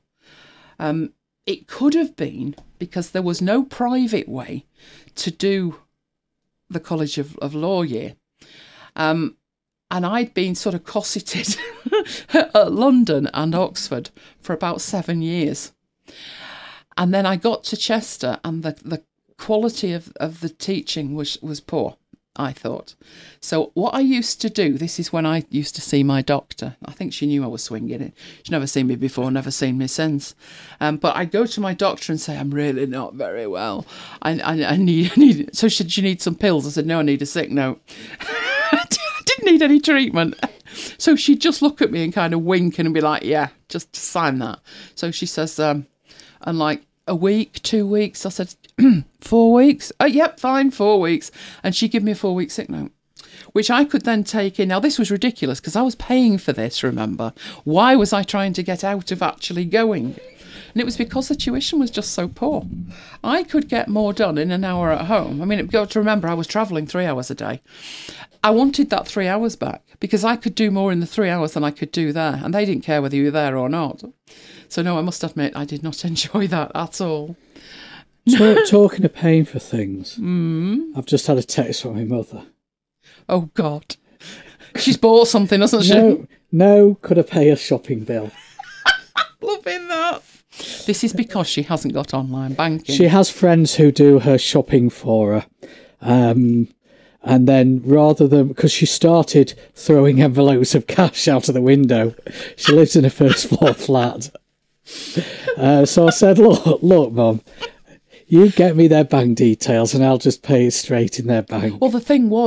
It could have been because there was no private way to do the College of Law year. And I'd been sort of cosseted at London and Oxford for about 7 years. And then I got to Chester and the quality of the teaching was poor, I thought. So what I used to do, this is when I used to see my doctor. I think she knew I was swinging it. She'd never seen me before, never seen me since. But I'd go to my doctor and say, I'm really not very well. I need. So she said, do you need some pills? I said, no, I need a sick note. I didn't need any treatment. So she'd just look at me and kind of wink and be like, yeah, just sign that. So she says, and a week, 2 weeks. I said, 4 weeks? Oh, yep, fine, 4 weeks. And she gave me a 4-week sick note, which I could then take in. Now, this was ridiculous because I was paying for this, remember? Why was I trying to get out of actually going? And it was because the tuition was just so poor. I could get more done in an hour at home. I mean, you've got to remember, I was travelling 3 hours a day. I wanted that 3 hours back because I could do more in the 3 hours than I could do there. And they didn't care whether you were there or not. So, no, I must admit, I did not enjoy that at all. Talking of paying for things, I've just had a text from my mother. Oh, God. She's bought something, hasn't she? No, could I pay a shopping bill? Loving that. This is because she hasn't got online banking. She has friends who do her shopping for her. And then rather than, because she started throwing envelopes of cash out of the window, she lives in a first floor flat. So I said, look, Mum, you get me their bank details and I'll just pay it straight in their bank. Well, the thing was,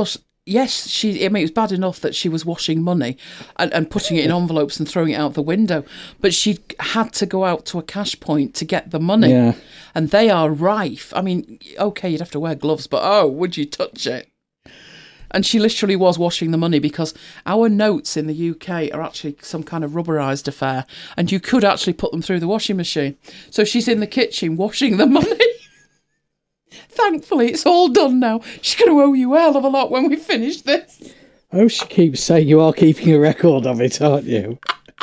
yes, it was bad enough that she was washing money and putting it in envelopes and throwing it out the window, but she had to go out to a cash point to get the money. Yeah. And they are rife. I mean, okay, you'd have to wear gloves, but oh, would you touch it? And she literally was washing the money, because our notes in the UK are actually some kind of rubberised affair, and you could actually put them through the washing machine. So she's in the kitchen washing the money. Thankfully, it's all done now. She's going to owe you a hell of a lot when we finish this. Oh, she keeps saying you are keeping a record of it, aren't you?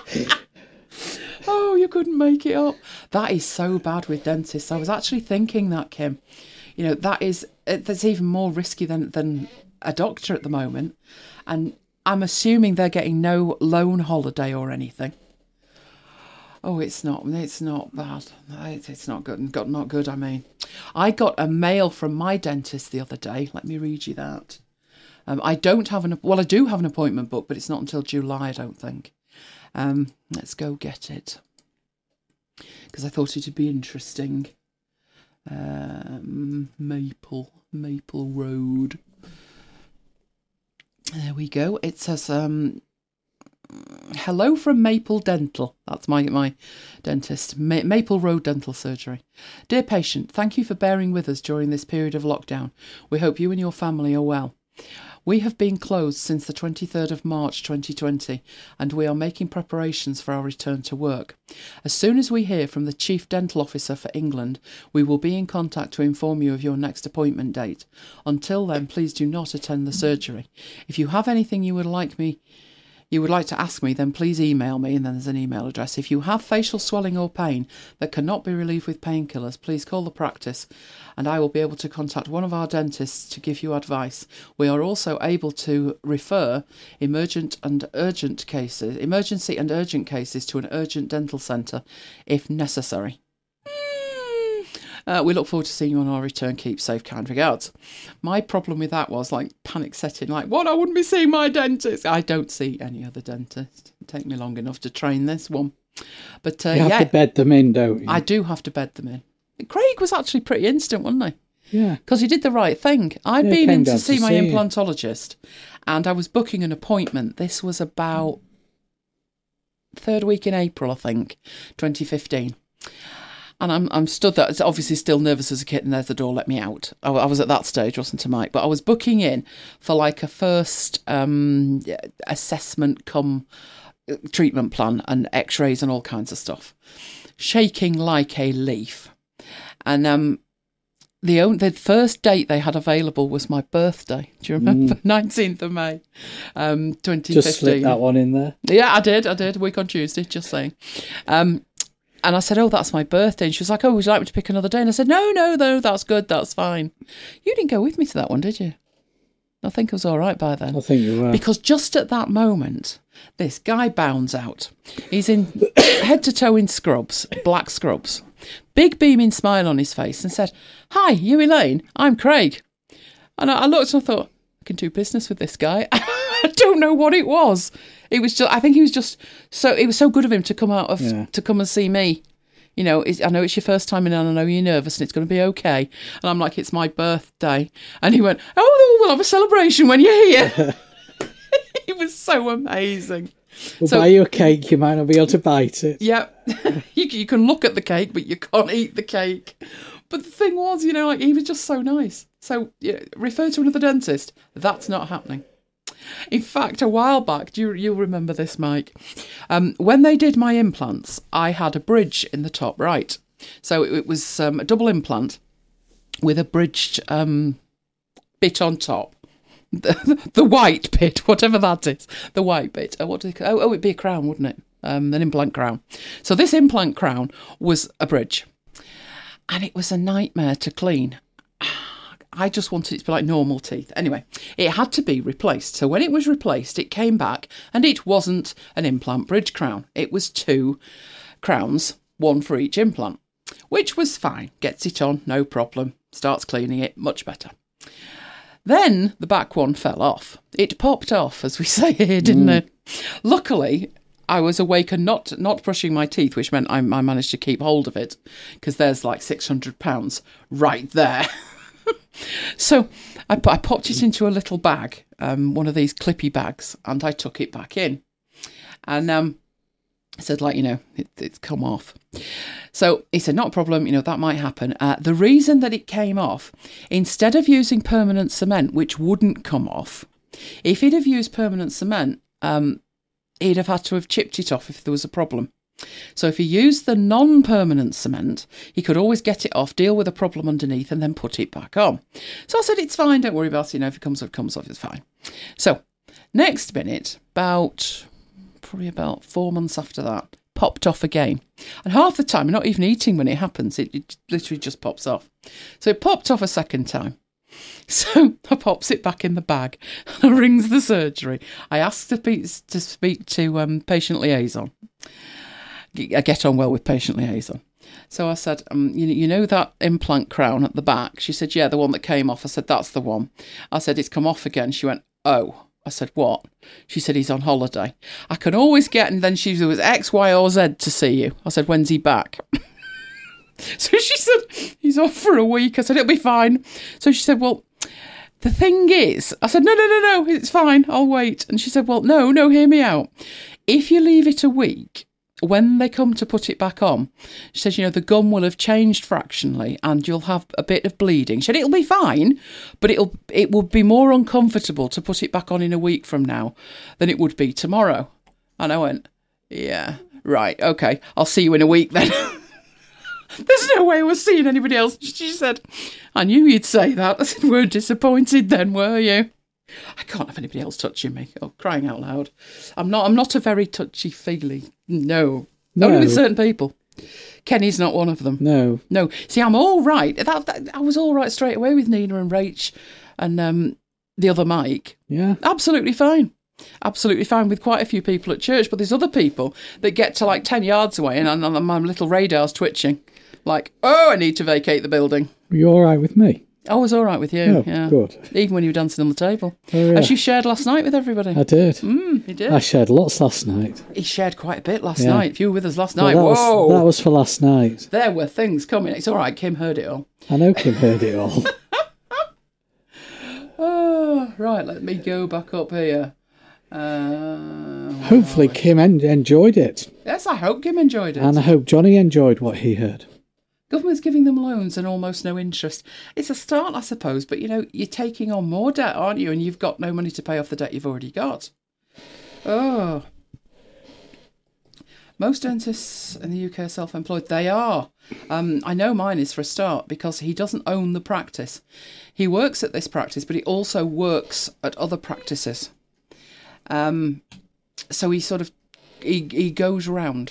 Oh, you couldn't make it up. That is so bad with dentists. I was actually thinking that, Kim. You know, that's even more risky than a doctor at the moment. And I'm assuming they're getting no loan holiday or anything. Oh, it's not bad. It's not good. Not good, I mean. I got a mail from my dentist the other day. Let me read you that. I do have an appointment booked, but it's not until July, I don't think. Let's go get it, because I thought it'd be interesting. Maple Road. There we go. It says, hello from Maple Dental. That's my dentist. Maple Road Dental Surgery. Dear patient, thank you for bearing with us during this period of lockdown. We hope you and your family are well. We have been closed since the 23rd of March 2020, and we are making preparations for our return to work. As soon as we hear from the Chief Dental Officer for England, we will be in contact to inform you of your next appointment date. Until then, please do not attend the surgery. If you have anything you would like to ask me, then please email me, and then there's an email address. If you have facial swelling or pain that cannot be relieved with painkillers, please call the practice and I will be able to contact one of our dentists to give you advice. We are also able to refer emergency and urgent cases to an urgent dental centre if necessary. We look forward to seeing you on our return. Keep safe, kind regards. My problem with that was like panic setting, like, what? I wouldn't be seeing my dentist. I don't see any other dentist. It'd take me long enough to train this one. But you have to bed them in, don't you? I do have to bed them in. Craig was actually pretty instant, wasn't he? Yeah. Because he did the right thing. I'd been in to see my implantologist, and I was booking an appointment. This was about third week in April, I think, 2015. And I'm stood there, obviously still nervous as a kid, and there's the door, let me out. I was at that stage, wasn't I, Mike? But I was booking in for like a first assessment cum treatment plan and x-rays and all kinds of stuff. Shaking like a leaf. And the first date they had available was my birthday. Do you remember? 19th of May, 2015. Just slip that one in there. Yeah, I did. A week on Tuesday, just saying. And I said, oh, that's my birthday. And she was like, oh, would you like me to pick another day? And I said, no, that's good. That's fine. You didn't go with me to that one, did you? I think I was all right by then. I think you were. Because just at that moment, this guy bounds out. He's in head to toe in scrubs, black scrubs. Big beaming smile on his face, and said, hi, you Elaine? I'm Craig. And I looked and I thought, I can do business with this guy. I don't know what it was. It was just, I think he was just so, it was so good of him to come to come and see me. You know, I know it's your first time in, and I know you're nervous and it's going to be okay. And I'm like, it's my birthday. And he went, oh, we'll have a celebration when you're here. It was so amazing. We'll buy you a cake, you might not be able to bite it. Yeah. You can look at the cake, but you can't eat the cake. But the thing was, you know, like, he was just so nice. So refer to another dentist. That's not happening. In fact, a while back, you'll remember this, Mike, when they did my implants, I had a bridge in the top right. So it was a double implant with a bridged bit on top. The white bit, whatever that is, the white bit. What do they call? Oh, it'd be a crown, wouldn't it? An implant crown. So this implant crown was a bridge, and it was a nightmare to clean. I just wanted it to be like normal teeth. Anyway, it had to be replaced. So when it was replaced, it came back, and it wasn't an implant bridge crown. It was 2 crowns, 1 for each implant, which was fine. Gets it on, no problem. Starts cleaning it, much better. Then the back one fell off. It popped off, as we say here, didn't it? Luckily, I was awake and not brushing my teeth, which meant I managed to keep hold of it, because there's like £600 right there. So I popped it into a little bag, one of these clippy bags, and I took it back in. And I said, like, it's come off. So he said, not a problem, that might happen. The reason that it came off, instead of using permanent cement, which wouldn't come off, if he'd have used permanent cement, he'd have had to have chipped it off if there was a problem. So if he used the non-permanent cement, he could always get it off, deal with a problem underneath, and then put it back on. So I said, it's fine, don't worry about it. If it comes off, it comes off, it's fine. So next minute, probably about 4 months after that, popped off again. And half the time, I'm not even eating when it happens. It literally just pops off. So it popped off a second time. So I pops it back in the bag. I rings the surgery. I asked to speak to patient liaison. I get on well with patient liaison. So I said, you know that implant crown at the back? She said, yeah, the one that came off. I said, that's the one. I said, it's come off again. She went, oh. I said, what? She said, he's on holiday. I can always get, and then there was X, Y, or Z to see you. I said, when's he back? So she said, he's off for a week. I said, it'll be fine. So she said, well, the thing is, I said, no, it's fine. I'll wait. And she said, well, no, hear me out. If you leave it a week, when they come to put it back on, she says, the gum will have changed fractionally and you'll have a bit of bleeding. She said, it'll be fine, but it will be more uncomfortable to put it back on in a week from now than it would be tomorrow. And I went, yeah, right, okay, I'll see you in a week then. There's no way I was seeing anybody else. She said, I knew you'd say that. I said, weren't disappointed then, were you? I can't have anybody else touching me. Oh, crying out loud. I'm not a very touchy-feely. No. Only with certain people. Kenny's not one of them. No. See, I'm all right. I was all right straight away with Nina and Rach and the other Mike. Yeah. Absolutely fine. Absolutely fine with quite a few people at church. But there's other people that get to like 10 yards away and my little radar's twitching. Like, I need to vacate the building. Were you all right with me? I was all right with you. Oh, yeah. Good. Even when you were dancing on the table. Oh, yeah. As you shared last night with everybody. I did. You did. I shared lots last night. He shared quite a bit last night. If you were with us last Well, night, that was for last night. There were things coming. It's all right. Kim heard it all. I know Kim heard it all. Oh, right. Let me go back up here. Hopefully Kim enjoyed it. Yes, I hope Kim enjoyed it. And I hope Johnny enjoyed what he heard. Government's giving them loans and almost no interest. It's a start, I suppose, but you're taking on more debt, aren't you? And you've got no money to pay off the debt you've already got. Oh. Most dentists in the UK are self-employed. They are. I know mine is for a start because he doesn't own the practice. He works at this practice, but he also works at other practices. So he sort of, he goes round.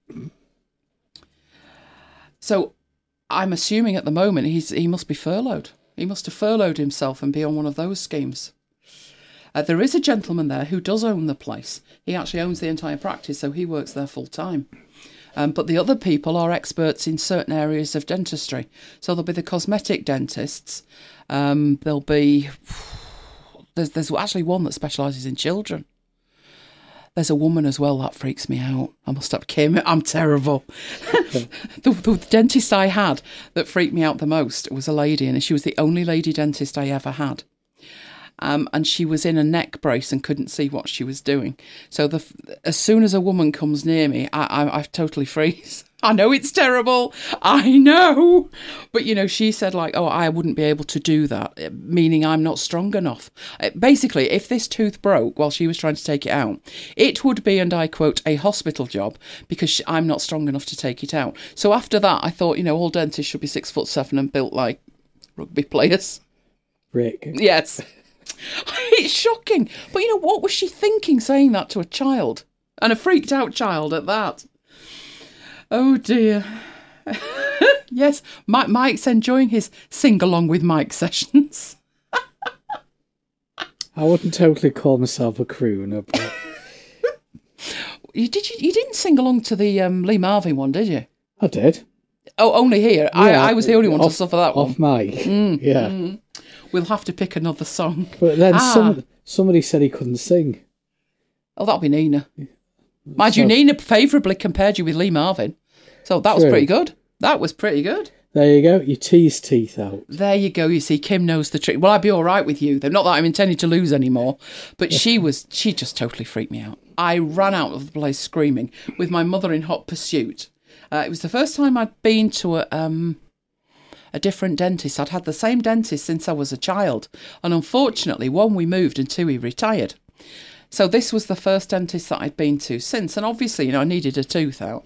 So I'm assuming at the moment he must be furloughed. He must have furloughed himself and be on one of those schemes. There is a gentleman there who does own the place. He actually owns the entire practice, so he works there full time. But the other people are experts in certain areas of dentistry. So there'll be the cosmetic dentists. There'll be... There's actually one that specialises in children. There's a woman as well, that freaks me out. I must have Kim. I'm terrible. the dentist I had that freaked me out the most was a lady, and she was the only lady dentist I ever had. And she was in a neck brace and couldn't see what she was doing. So as soon as a woman comes near me, I totally freeze. I know it's terrible. I know. But, she said I wouldn't be able to do that, meaning I'm not strong enough. Basically, if this tooth broke while she was trying to take it out, it would be, and I quote, a hospital job because I'm not strong enough to take it out. So after that, I thought, all dentists should be 6'7" and built like rugby players. Rick. Yes. It's shocking. But, what was she thinking saying that to a child? And a freaked out child at that. Oh dear. Yes, Mike's enjoying his sing-along with Mike sessions. I wouldn't totally call myself a crooner, but... You didn't sing along to the Lee Marvin one, did you? I did. Oh, only here. Yeah, I was the only one to suffer that one. Off mic, yeah. We'll have to pick another song. But then somebody said he couldn't sing. Oh, that'll be Nina. Mind you, Nina favourably compared you with Lee Marvin. So that was pretty good. That was pretty good. There you go. You tease teeth out. There you go. You see, Kim knows the trick. Well, I'd be all right with you. Not that I'm intending to lose anymore, but she just totally freaked me out. I ran out of the place screaming with my mother in hot pursuit. It was the first time I'd been to a different dentist. I'd had the same dentist since I was a child. And unfortunately, one, we moved, and two, he retired. So this was the first dentist that I'd been to since. And obviously, I needed a tooth out.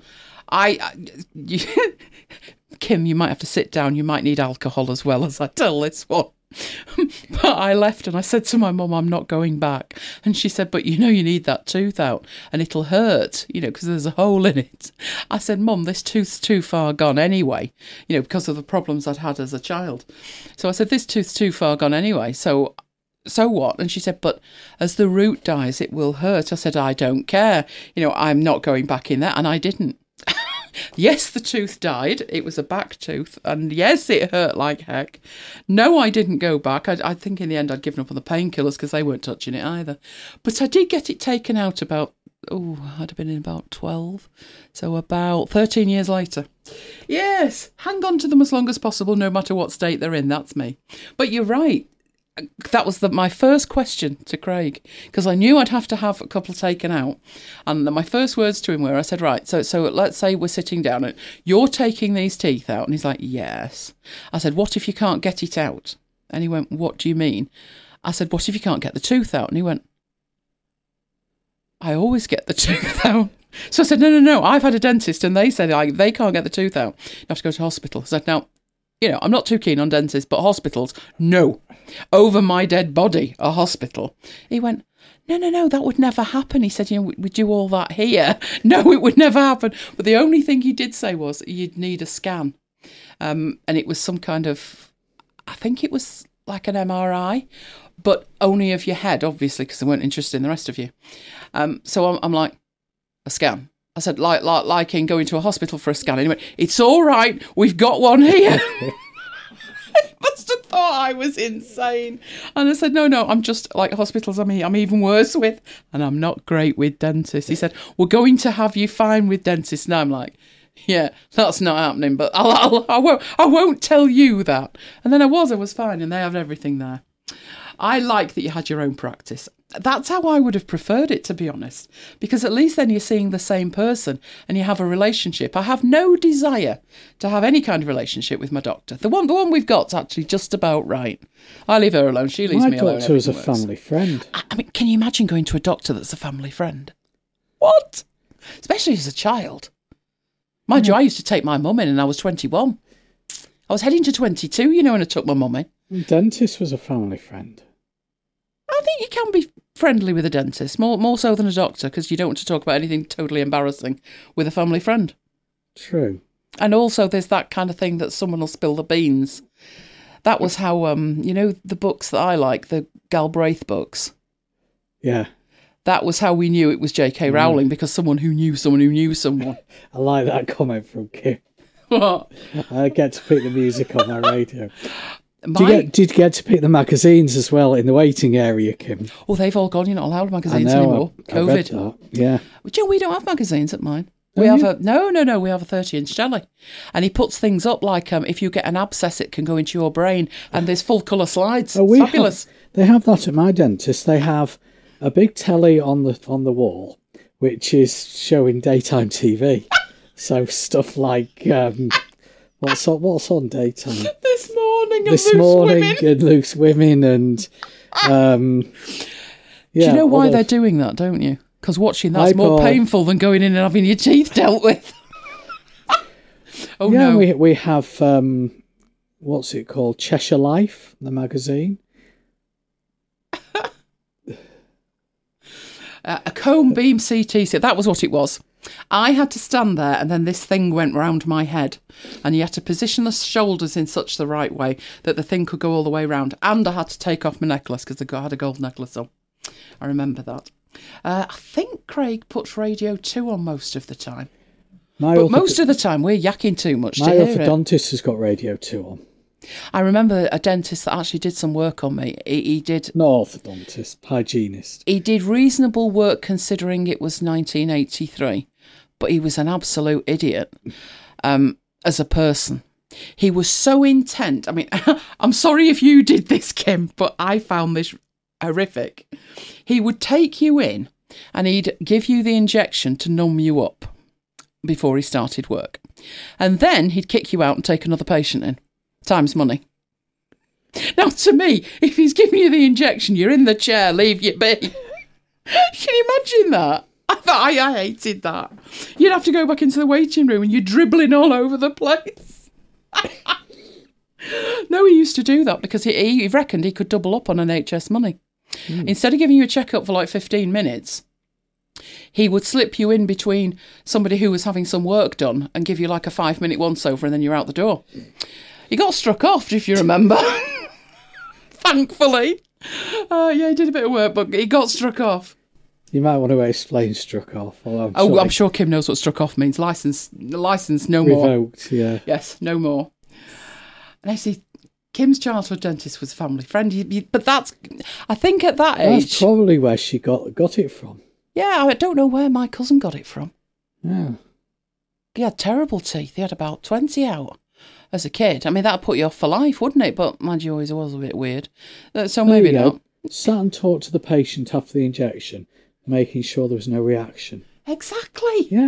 Kim, you might have to sit down. You might need alcohol as well as I tell this one. But I left and I said to my mum, I'm not going back. And she said, but you need that tooth out and it'll hurt, because there's a hole in it. I said, Mum, this tooth's too far gone anyway, because of the problems I'd had as a child. So I said, this tooth's too far gone anyway. So what? And she said, but as the root dies, it will hurt. I said, I don't care. I'm not going back in there. And I didn't. Yes, the tooth died. It was a back tooth. And yes, it hurt like heck. No, I didn't go back. I think in the end I'd given up on the painkillers because they weren't touching it either. But I did get it taken out I'd have been in about 12. So about 13 years later. Yes, hang on to them as long as possible, no matter what state they're in. That's me. But you're right. That was my first question to Craig, because I knew I'd have to have a couple taken out. And my first words to him were, I said, right, so let's say we're sitting down and you're taking these teeth out. And he's like, yes. I said, what if you can't get it out? And he went, what do you mean? I said, what if you can't get the tooth out? And he went, I always get the tooth out. So I said, no, I've had a dentist and they said they can't get the tooth out. You have to go to hospital. I said, now, I'm not too keen on dentists, but hospitals, no. Over my dead body, a hospital. He went, no, that would never happen. He said, we do all that here. No, it would never happen. But the only thing he did say was you'd need a scan. And it was some kind of, I think it was like an MRI, but only of your head, obviously, because they weren't interested in the rest of you. So I'm like, a scan. I said, like in going to a hospital for a scan. And he went, it's all right, we've got one here. He must have thought I was insane. And I said, no, I'm just like hospitals. I'm even worse with, and I'm not great with dentists. He said, we're going to have you fine with dentists. And I'm like, yeah, that's not happening, but I won't tell you that. And then I was fine, and they have everything there. I like that you had your own practice. That's how I would have preferred it, to be honest, because at least then you're seeing the same person and you have a relationship. I have no desire to have any kind of relationship with my doctor. The one we've got's actually just about right. I leave her alone. She leaves me alone. My doctor was a family friend. I mean, can you imagine going to a doctor that's a family friend? What? Especially as a child. Mind you, I used to take my mum in and I was 21. I was heading to 22, when I took my mum in. Dentist was a family friend. I think you can be friendly with a dentist, more so than a doctor, because you don't want to talk about anything totally embarrassing with a family friend. True. And also there's that kind of thing that someone will spill the beans. That was how, the books that I like, the Galbraith books. Yeah. That was how we knew it was J.K. Rowling, because someone who knew someone who knew someone. I like that comment from Kim. What? I get to pick the music on my radio. Did you get to pick the magazines as well in the waiting area, Kim? Oh, they've all gone. You're not allowed magazines anymore. COVID. I read that. Yeah. We don't have magazines at mine. We have a 30-inch telly, and he puts things up like if you get an abscess, it can go into your brain, and there's full colour slides. Oh, fabulous. They have that at my dentist. They have a big telly on the wall, which is showing daytime TV. So stuff like what's on daytime? This morning and Loose Women and do you know why they're doing that? Don't you? Because watching that's more painful than going in and having your teeth dealt with. No! We have what's it called? Cheshire Life, the magazine. A cone beam CT. That was what it was. I had to stand there and then this thing went round my head and you had to position the shoulders in such the right way that the thing could go all the way round, and I had to take off my necklace because I had a gold necklace on. I remember that. I think Craig puts Radio 2 on most of the time. But most of the time we're yakking too much to hear it. My orthodontist has got Radio 2 on. I remember a dentist that actually did some work on me. He did... Not orthodontist, hygienist. He did reasonable work considering it was 1983, but he was an absolute idiot as a person. He was so intent. I mean, I'm sorry if you did this, Kim, but I found this horrific. He would take you in and he'd give you the injection to numb you up before he started work. And then he'd kick you out and take another patient in. Time's money. Now, to me, if he's giving you the injection, you're in the chair, leave you be. Can you imagine that? I hated that. You'd have to go back into the waiting room and you're dribbling all over the place. No, he used to do that because he reckoned he could double up on NHS money. Instead of giving you a checkup for like 15 minutes, he would slip you in between somebody who was having some work done and give you like a 5-minute once-over and then you're out the door. He got struck off, if you remember. Thankfully. Yeah, he did a bit of work, but he got struck off. You might want to explain struck off. I'm sure Kim knows what struck off means. License no more. Revoked, yeah. Yes, no more. And I see Kim's childhood dentist was a family friend. But I think at that age... That's probably where she got it from. Yeah, I don't know where my cousin got it from. Yeah. He had terrible teeth. He had about 20 out as a kid. I mean, that'd put you off for life, wouldn't it? But mind you, always was a bit weird. So maybe not. Sat and talked to the patient after the injection, making sure there was no reaction. Exactly. Yeah.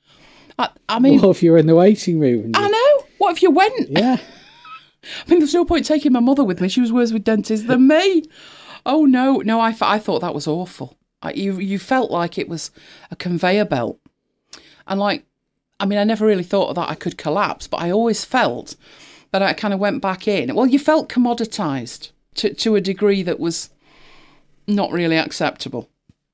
I mean... Well, if you're in the waiting room... I know. What if you went? Yeah. I mean, there's no point taking my mother with me. She was worse with dentists than me. Oh, no. No, I thought that was awful. You felt like it was a conveyor belt. And I never really thought that I could collapse, but I always felt that I kind of went back in. Well, you felt commoditised to a degree that was not really acceptable.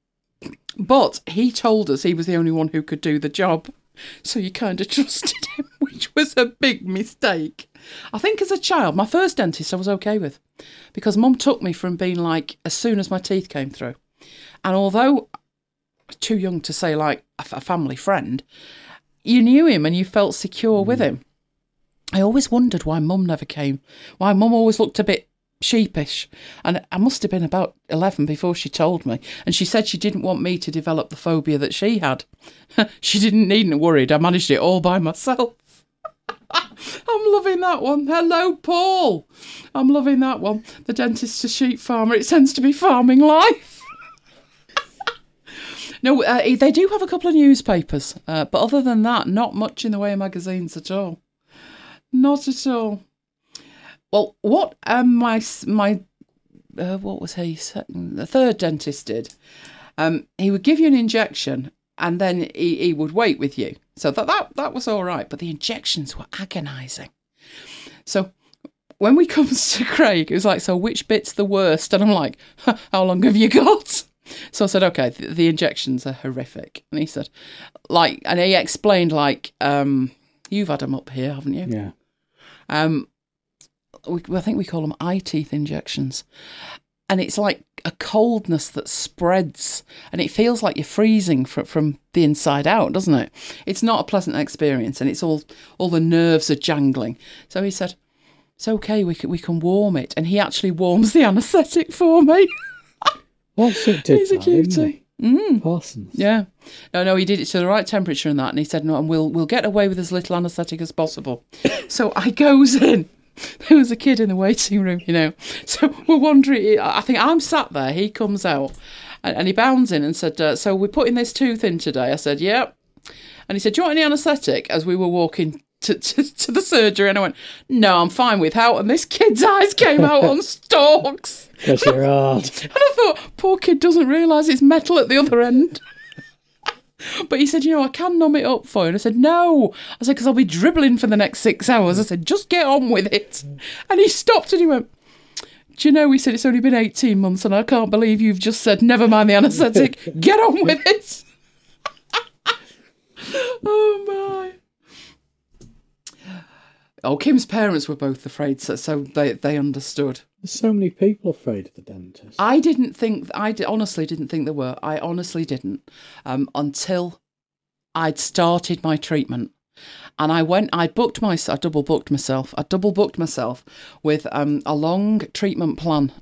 But he told us he was the only one who could do the job. So you kind of trusted him, which was a big mistake. I think as a child, my first dentist I was okay with. Because Mum took me from being like, as soon as my teeth came through. And although too young to say like a family friend, you knew him and you felt secure with him. I always wondered why Mum never came. Why Mum always looked a bit sheepish. And I must have been about 11 before she told me. And she said she didn't want me to develop the phobia that she had. She needn't worried. I managed it all by myself. I'm loving that one. Hello, Paul. I'm loving that one. The dentist to sheep farmer. It tends to be farming life. No, they do have a couple of newspapers. But other than that, not much in the way of magazines at all. Not at all. Well, what what was he? The third dentist did. He would give you an injection and then he would wait with you. So that was all right. But the injections were agonising. So when we comes to Craig, it was like, so which bit's the worst? And I'm like, how long have you got? So I said, okay, the injections are horrific. And he said, and he explained, you've had them up here, haven't you? Yeah. I think we call them eye teeth injections. And it's like a coldness that spreads and it feels like you're freezing from the inside out, doesn't it? It's not a pleasant experience and it's all the nerves are jangling. So he said, it's okay, we can warm it. And he actually warms the anaesthetic for me. What's it did? He's a cutie. Parsons. Yeah. No, he did it to the right temperature and that. And he said, no, and we'll get away with as little anaesthetic as possible. So I goes in. There was a kid in the waiting room, So we're wondering, I think I'm sat there, he comes out and he bounds in and said, so we're putting this tooth in today. I said, yep. And he said, do you want any anaesthetic? As we were walking to the surgery. And I went, no, I'm fine without. And this kid's eyes came out on stalks. Because you're hard. And I thought, poor kid doesn't realise it's metal at the other end. But he said, I can numb it up for you. And I said, no. I said, because I'll be dribbling for the next 6 hours. I said, just get on with it. And he stopped and he went, do you know, he said, it's only been 18 months and I can't believe you've just said, never mind the anaesthetic, get on with it. Oh, my. Oh, Kim's parents were both afraid, so they understood. There's so many people afraid of the dentist. I honestly didn't think there were. I honestly didn't until I'd started my treatment. And I double booked myself. I double booked myself with a long treatment plan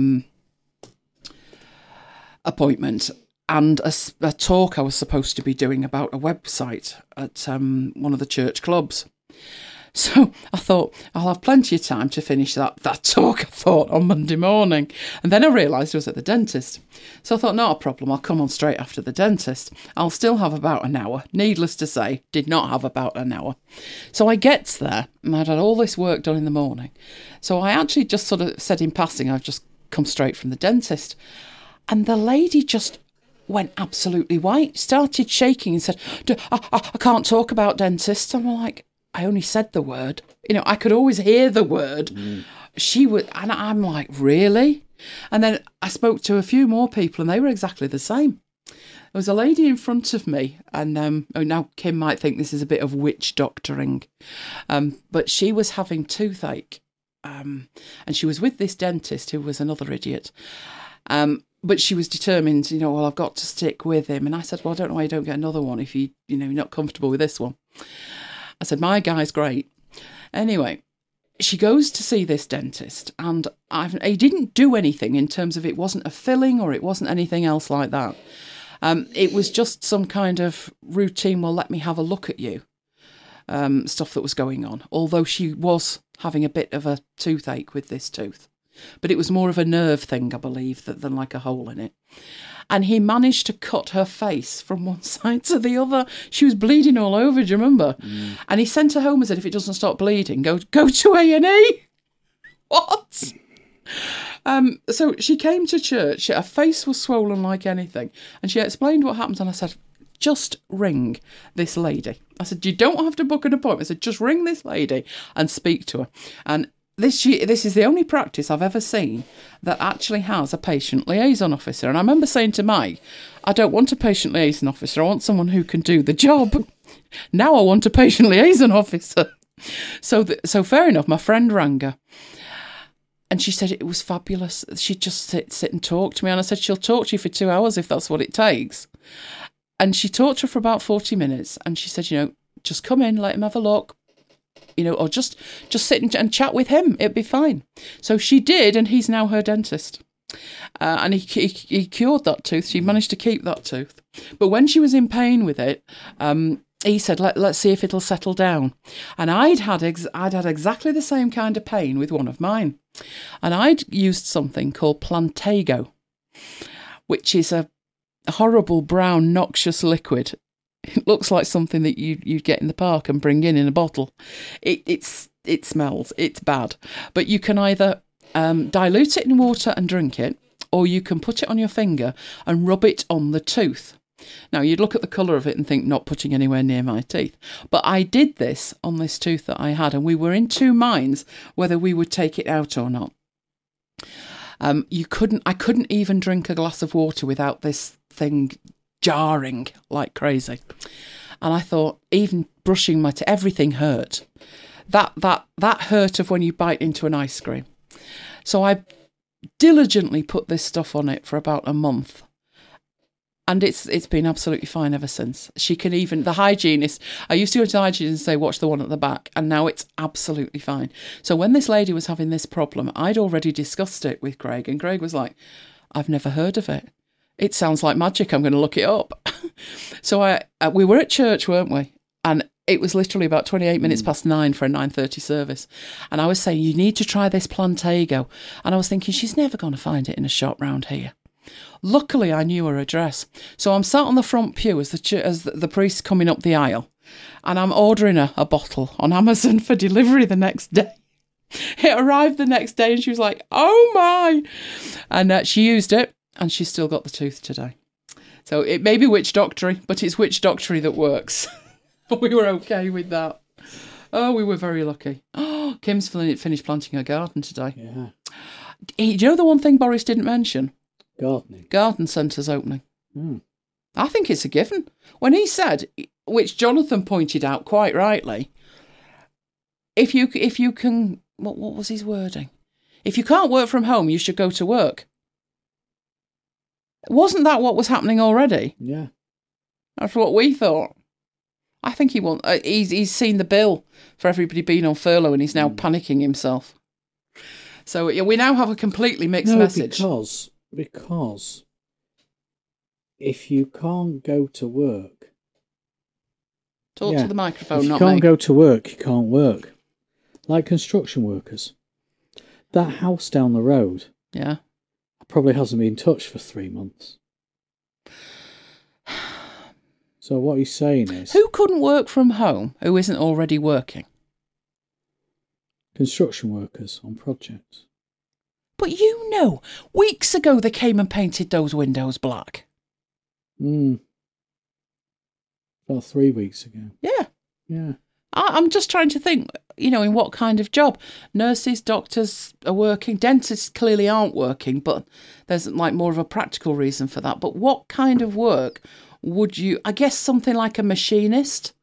appointment and a talk I was supposed to be doing about a website at one of the church clubs. So I thought, I'll have plenty of time to finish that talk, I thought, on Monday morning. And then I realised I was at the dentist. So I thought, not a problem, I'll come on straight after the dentist. I'll still have about an hour. Needless to say, did not have about an hour. So I gets there, and I'd had all this work done in the morning. So I actually just sort of said in passing, I've just come straight from the dentist. And the lady just went absolutely white, started shaking and said, I can't talk about dentists. I'm like, I only said the word. You know, I could always hear the word. She would, and I'm like, really? And then I spoke to a few more people and they were exactly the same. There was a lady in front of me, and now Kim might think this is a bit of witch doctoring, but she was having toothache, and she was with this dentist who was another idiot. But she was determined, well, I've got to stick with him. And I said, well, I don't know why you don't get another one if you're not comfortable with this one. I said, my guy's great. Anyway, she goes to see this dentist, and he didn't do anything in terms of, it wasn't a filling or it wasn't anything else like that. It was just some kind of routine, well, let me have a look at you, stuff that was going on. Although she was having a bit of a toothache with this tooth. But it was more of a nerve thing, I believe, than like a hole in it. And he managed to cut her face from one side to the other. She was bleeding all over, do you remember? And he sent her home and said, if it doesn't stop bleeding, go to A&E. What? So she came to church. Her face was swollen like anything. And she explained what happened. And I said, just ring this lady. I said, you don't have to book an appointment. I said, just ring this lady and speak to her. And this is the only practice I've ever seen that actually has a patient liaison officer. And I remember saying to Mike, I don't want a patient liaison officer. I want someone who can do the job. Now I want a patient liaison officer. So fair enough, my friend rang her. And she said it was fabulous. She'd just sit and talk to me. And I said, she'll talk to you for 2 hours if that's what it takes. And she talked to her for about 40 minutes. And she said, just come in, let him have a look. Or just sit and chat with him. It'd be fine. So she did, and he's now her dentist. And he cured that tooth. She managed to keep that tooth. But when she was in pain with it, he said, let's see if it'll settle down. And I'd had exactly the same kind of pain with one of mine. And I'd used something called Plantago, which is a horrible brown noxious liquid. It looks like something that you'd get in the park and bring in a bottle. It smells. It's bad. But you can either dilute it in water and drink it, or you can put it on your finger and rub it on the tooth. Now, you'd look at the colour of it and think, not putting anywhere near my teeth. But I did this on this tooth that I had, and we were in two minds whether we would take it out or not. I couldn't even drink a glass of water without this thing jarring like crazy. And I thought, even brushing my everything hurt. That hurt of when you bite into an ice cream. So I diligently put this stuff on it for about a month. And it's been absolutely fine ever since. She can even, the hygienist, I used to go to the hygienist and say, watch the one at the back. And now it's absolutely fine. So when this lady was having this problem, I'd already discussed it with Craig. And Craig was like, I've never heard of it. It sounds like magic. I'm going to look it up. So we were at church, weren't we? And it was literally about 28 minutes past 9 for a 9:30 service. And I was saying, you need to try this Plantago. And I was thinking, she's never going to find it in a shop round here. Luckily, I knew her address. So I'm sat on the front pew as the priest's coming up the aisle. And I'm ordering her a bottle on Amazon for delivery the next day. It arrived the next day and she was like, oh my. And she used it. And she's still got the tooth today. So it may be witch doctory, but it's witch doctory that works. We were okay with that. Oh, we were very lucky. Oh, Kim's finished planting her garden today. Yeah. Do you know the one thing Boris didn't mention? Gardening. Garden centres opening. I think it's a given. When he said, which Jonathan pointed out quite rightly, if you can, what was his wording? If you can't work from home, you should go to work. Wasn't that what was happening already? Yeah. That's what we thought. I think he's seen the bill for everybody being on furlough and he's now panicking himself. So we now have a completely mixed message. Because if you can't go to work... Talk to the microphone, if not you can't me. go to work, you can't work. Like construction workers. That house down the road Yeah. probably hasn't been touched for 3 months. So what he's saying is... Who couldn't work from home who isn't already working? Construction workers on projects. But you know, weeks ago they came and painted those windows black. About 3 weeks ago. Yeah. Yeah. I'm just trying to think, in what kind of job. Nurses, doctors are working. Dentists clearly aren't working, but there's like more of a practical reason for that. But what kind of work would you... I guess something like a machinist?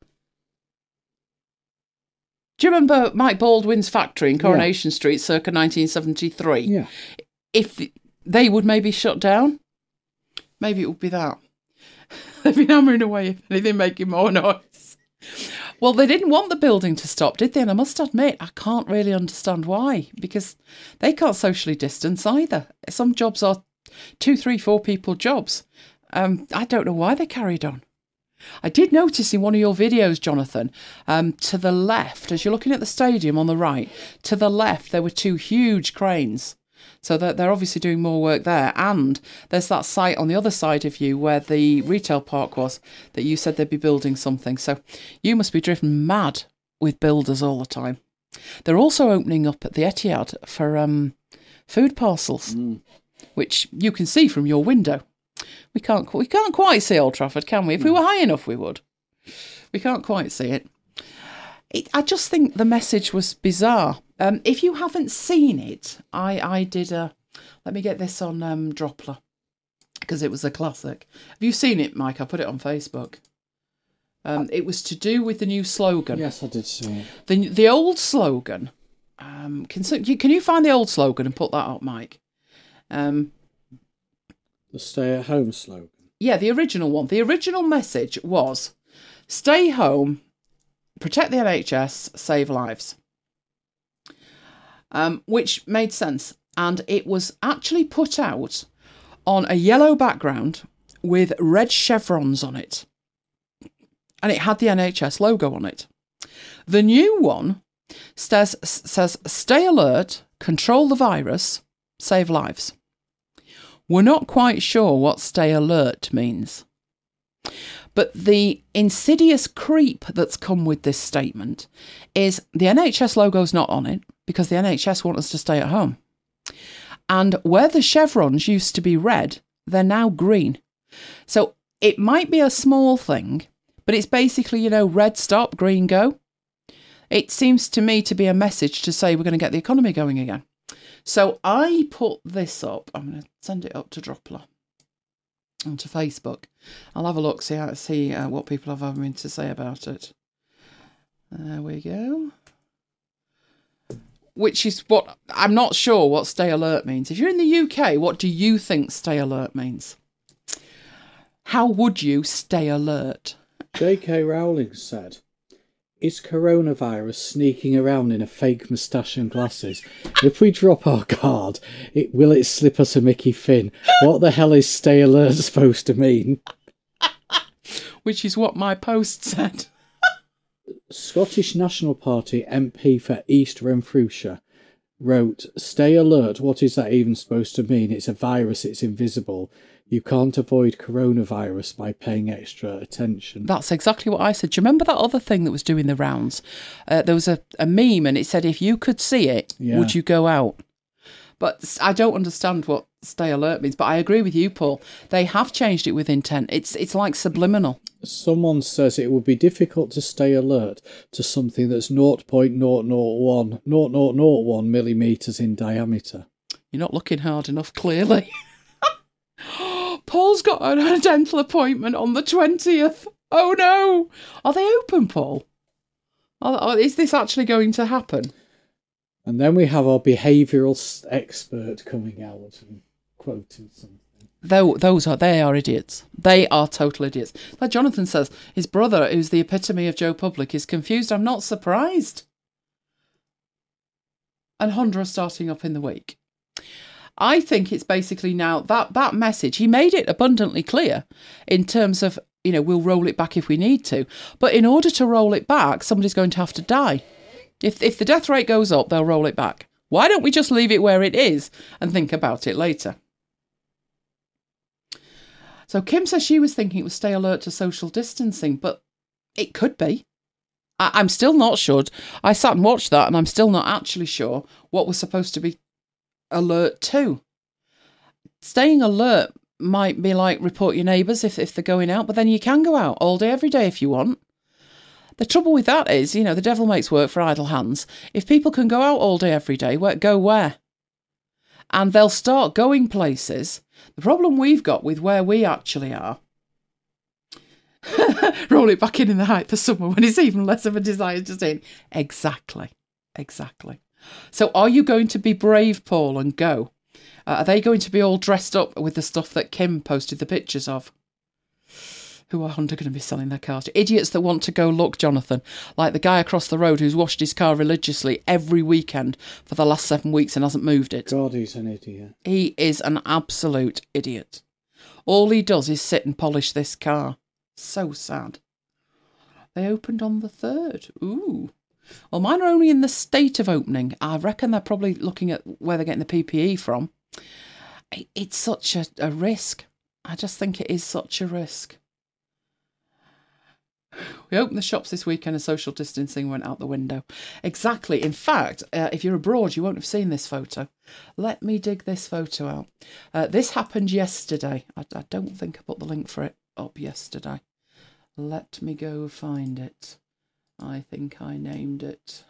Do you remember Mike Baldwin's factory in Coronation Street circa 1973? Yeah. If they would maybe shut down, maybe it would be that. They've been hammering away, if anything, making more noise. Well, they didn't want the building to stop, did they? And I must admit, I can't really understand why, because they can't socially distance either. Some jobs are 2, 3, 4 people jobs. I don't know why they carried on. I did notice in one of your videos, Jonathan, to the left, as you're looking at the stadium on the right, to the left there were 2 huge cranes. So they're obviously doing more work there. And there's that site on the other side of you where the retail park was that you said they'd be building something. So you must be driven mad with builders all the time. They're also opening up at the Etihad for food parcels, which you can see from your window. We can't quite see Old Trafford, can we? If we were high enough, we would. We can't quite see it. I just think the message was bizarre. If you haven't seen it, I did a... Let me get this on Droppler, because it was a classic. Have you seen it, Mike? I put it on Facebook. It was to do with the new slogan. Yes, I did see it. The old slogan. Can you find the old slogan and put that up, Mike? The stay-at-home slogan. Yeah, the original one. The original message was, stay home, protect the NHS, save lives. Which made sense. And it was actually put out on a yellow background with red chevrons on it. And it had the NHS logo on it. The new one says stay alert, control the virus, save lives. We're not quite sure what stay alert means. But the insidious creep that's come with this statement is the NHS logo's not on it because the NHS want us to stay at home. And where the chevrons used to be red, they're now green. So it might be a small thing, but it's basically, red stop, green go. It seems to me to be a message to say we're going to get the economy going again. So I put this up. I'm going to send it up to Droppler onto Facebook. I'll have a look, see what people have having to say about it. There we go. Which is what I'm not sure what stay alert means. If you're in the UK, what do you think stay alert means? How would you stay alert? J.K. Rowling said, is coronavirus sneaking around in a fake moustache and glasses? If we drop our card, will it slip us a Mickey Finn? What the hell is stay alert supposed to mean? Which is what my post said. Scottish National Party MP for East Renfrewshire wrote, stay alert, what is that even supposed to mean? It's a virus, it's invisible. You can't avoid coronavirus by paying extra attention. That's exactly what I said. Do you remember that other thing that was doing the rounds? There was a meme and it said, if you could see it, would you go out? But I don't understand what stay alert means. But I agree with you, Paul. They have changed it with intent. It's like subliminal. Someone says it would be difficult to stay alert to something that's 0.001 millimetres in diameter. You're not looking hard enough, clearly. Paul's got a dental appointment on the 20th. Oh no! Are they open, Paul? Is this actually going to happen? And then we have our behavioural expert coming out and quoting something. They are idiots. They are total idiots. Like Jonathan says, his brother, who's the epitome of Joe Public, is confused. I'm not surprised. And Honda are starting up in the week. I think it's basically now that message, he made it abundantly clear in terms of, we'll roll it back if we need to. But in order to roll it back, somebody's going to have to die. If the death rate goes up, they'll roll it back. Why don't we just leave it where it is and think about it later? So Kim says she was thinking it would stay alert to social distancing, but it could be. I'm still not sure. I sat and watched that and I'm still not actually sure what was supposed to be alert to. Staying alert might be like report your neighbours if they're going out, but then you can go out all day, every day if you want. The trouble with that is, the devil makes work for idle hands. If people can go out all day, every day, go where? And they'll start going places. The problem we've got with where we actually are, roll it back in the height for summer when it's even less of a desire to stay in. Exactly. So are you going to be brave, Paul, and go? Are they going to be all dressed up with the stuff that Kim posted the pictures of? Who are Honda going to be selling their cars to? Idiots that want to go look, Jonathan, like the guy across the road who's washed his car religiously every weekend for the last 7 weeks and hasn't moved it. God, he's an idiot. He is an absolute idiot. All he does is sit and polish this car. So sad. They opened on the 3rd. Ooh. Well, mine are only in the state of opening. I reckon they're probably looking at where they're getting the PPE from. It's such a risk. I just think it is such a risk. We opened the shops this weekend and social distancing went out the window. Exactly. In fact, if you're abroad, you won't have seen this photo. Let me dig this photo out. This happened yesterday. I don't think I put the link for it up yesterday. Let me go find it. I think I named it.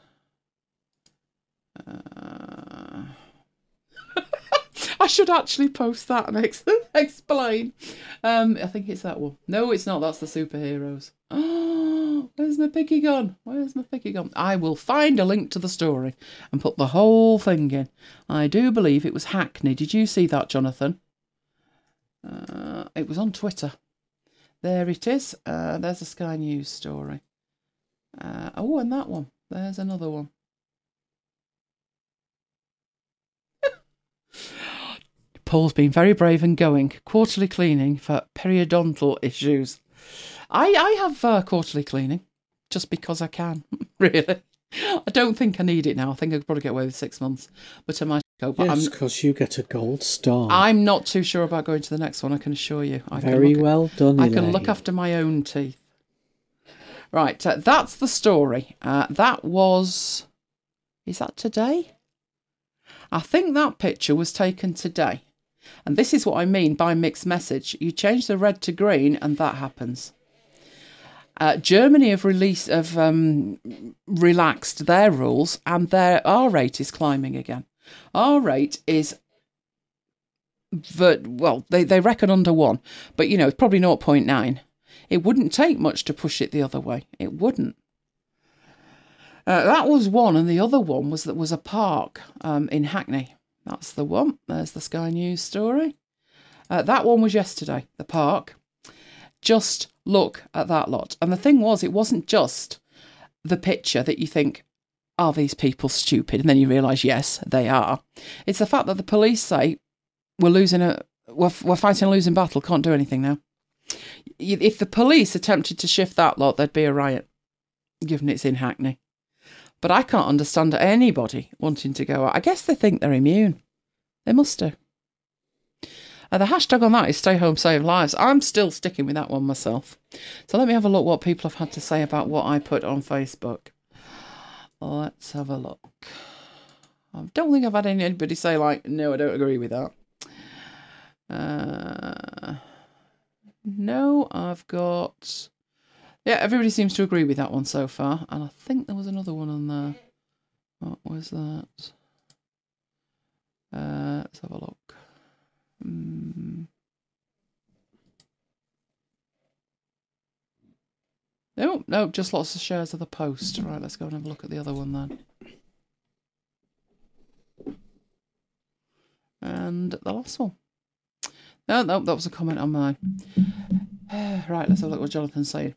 I should actually post that and explain. I think it's that one. No, it's not. That's the superheroes. Oh, where's my piggy gone? I will find a link to the story and put the whole thing in. I do believe it was Hackney. Did you see that, Jonathan? It was on Twitter. There it is. There's a Sky News story. And that one. There's another one. Paul's been very brave and going. Quarterly cleaning for periodontal issues. I have quarterly cleaning just because I can, really. I don't think I need it now. I think I could probably get away with 6 months. But I might go. But yes, because you get a gold star. I'm not too sure about going to the next one, I can assure you. Very well done, I can look after my own teeth. Right, that's the story. That was... Is that today? I think that picture was taken today. And this is what I mean by mixed message. You change the red to green and that happens. Germany have relaxed their rules and their R rate is climbing again. R rate is, they reckon under 1, but it's probably 0.9. It wouldn't take much to push it the other way. It wouldn't. That was one, and the other one was a park in Hackney. That's the one. There's the Sky News story. That one was yesterday, the park. Just look at that lot. And the thing was, it wasn't just the picture that you think, are these people stupid? And then you realise, yes, they are. It's the fact that the police say, we're fighting a losing battle, can't do anything now. If the police attempted to shift that lot, there'd be a riot, given it's in Hackney. But I can't understand anybody wanting to go out. I guess they think they're immune. They must do. The hashtag on that is stay home, save lives. I'm still sticking with that one myself. So let me have a look what people have had to say about what I put on Facebook. Let's have a look. I don't think I've had anybody say no, I don't agree with that. No, I've got... Yeah, everybody seems to agree with that one so far. And I think there was another one on there. What was that? Let's have a look. No, just lots of shares of the post. Right, let's go and have a look at the other one then. And the last one. No, that was a comment on mine. Right, let's have a look what Jonathan's saying.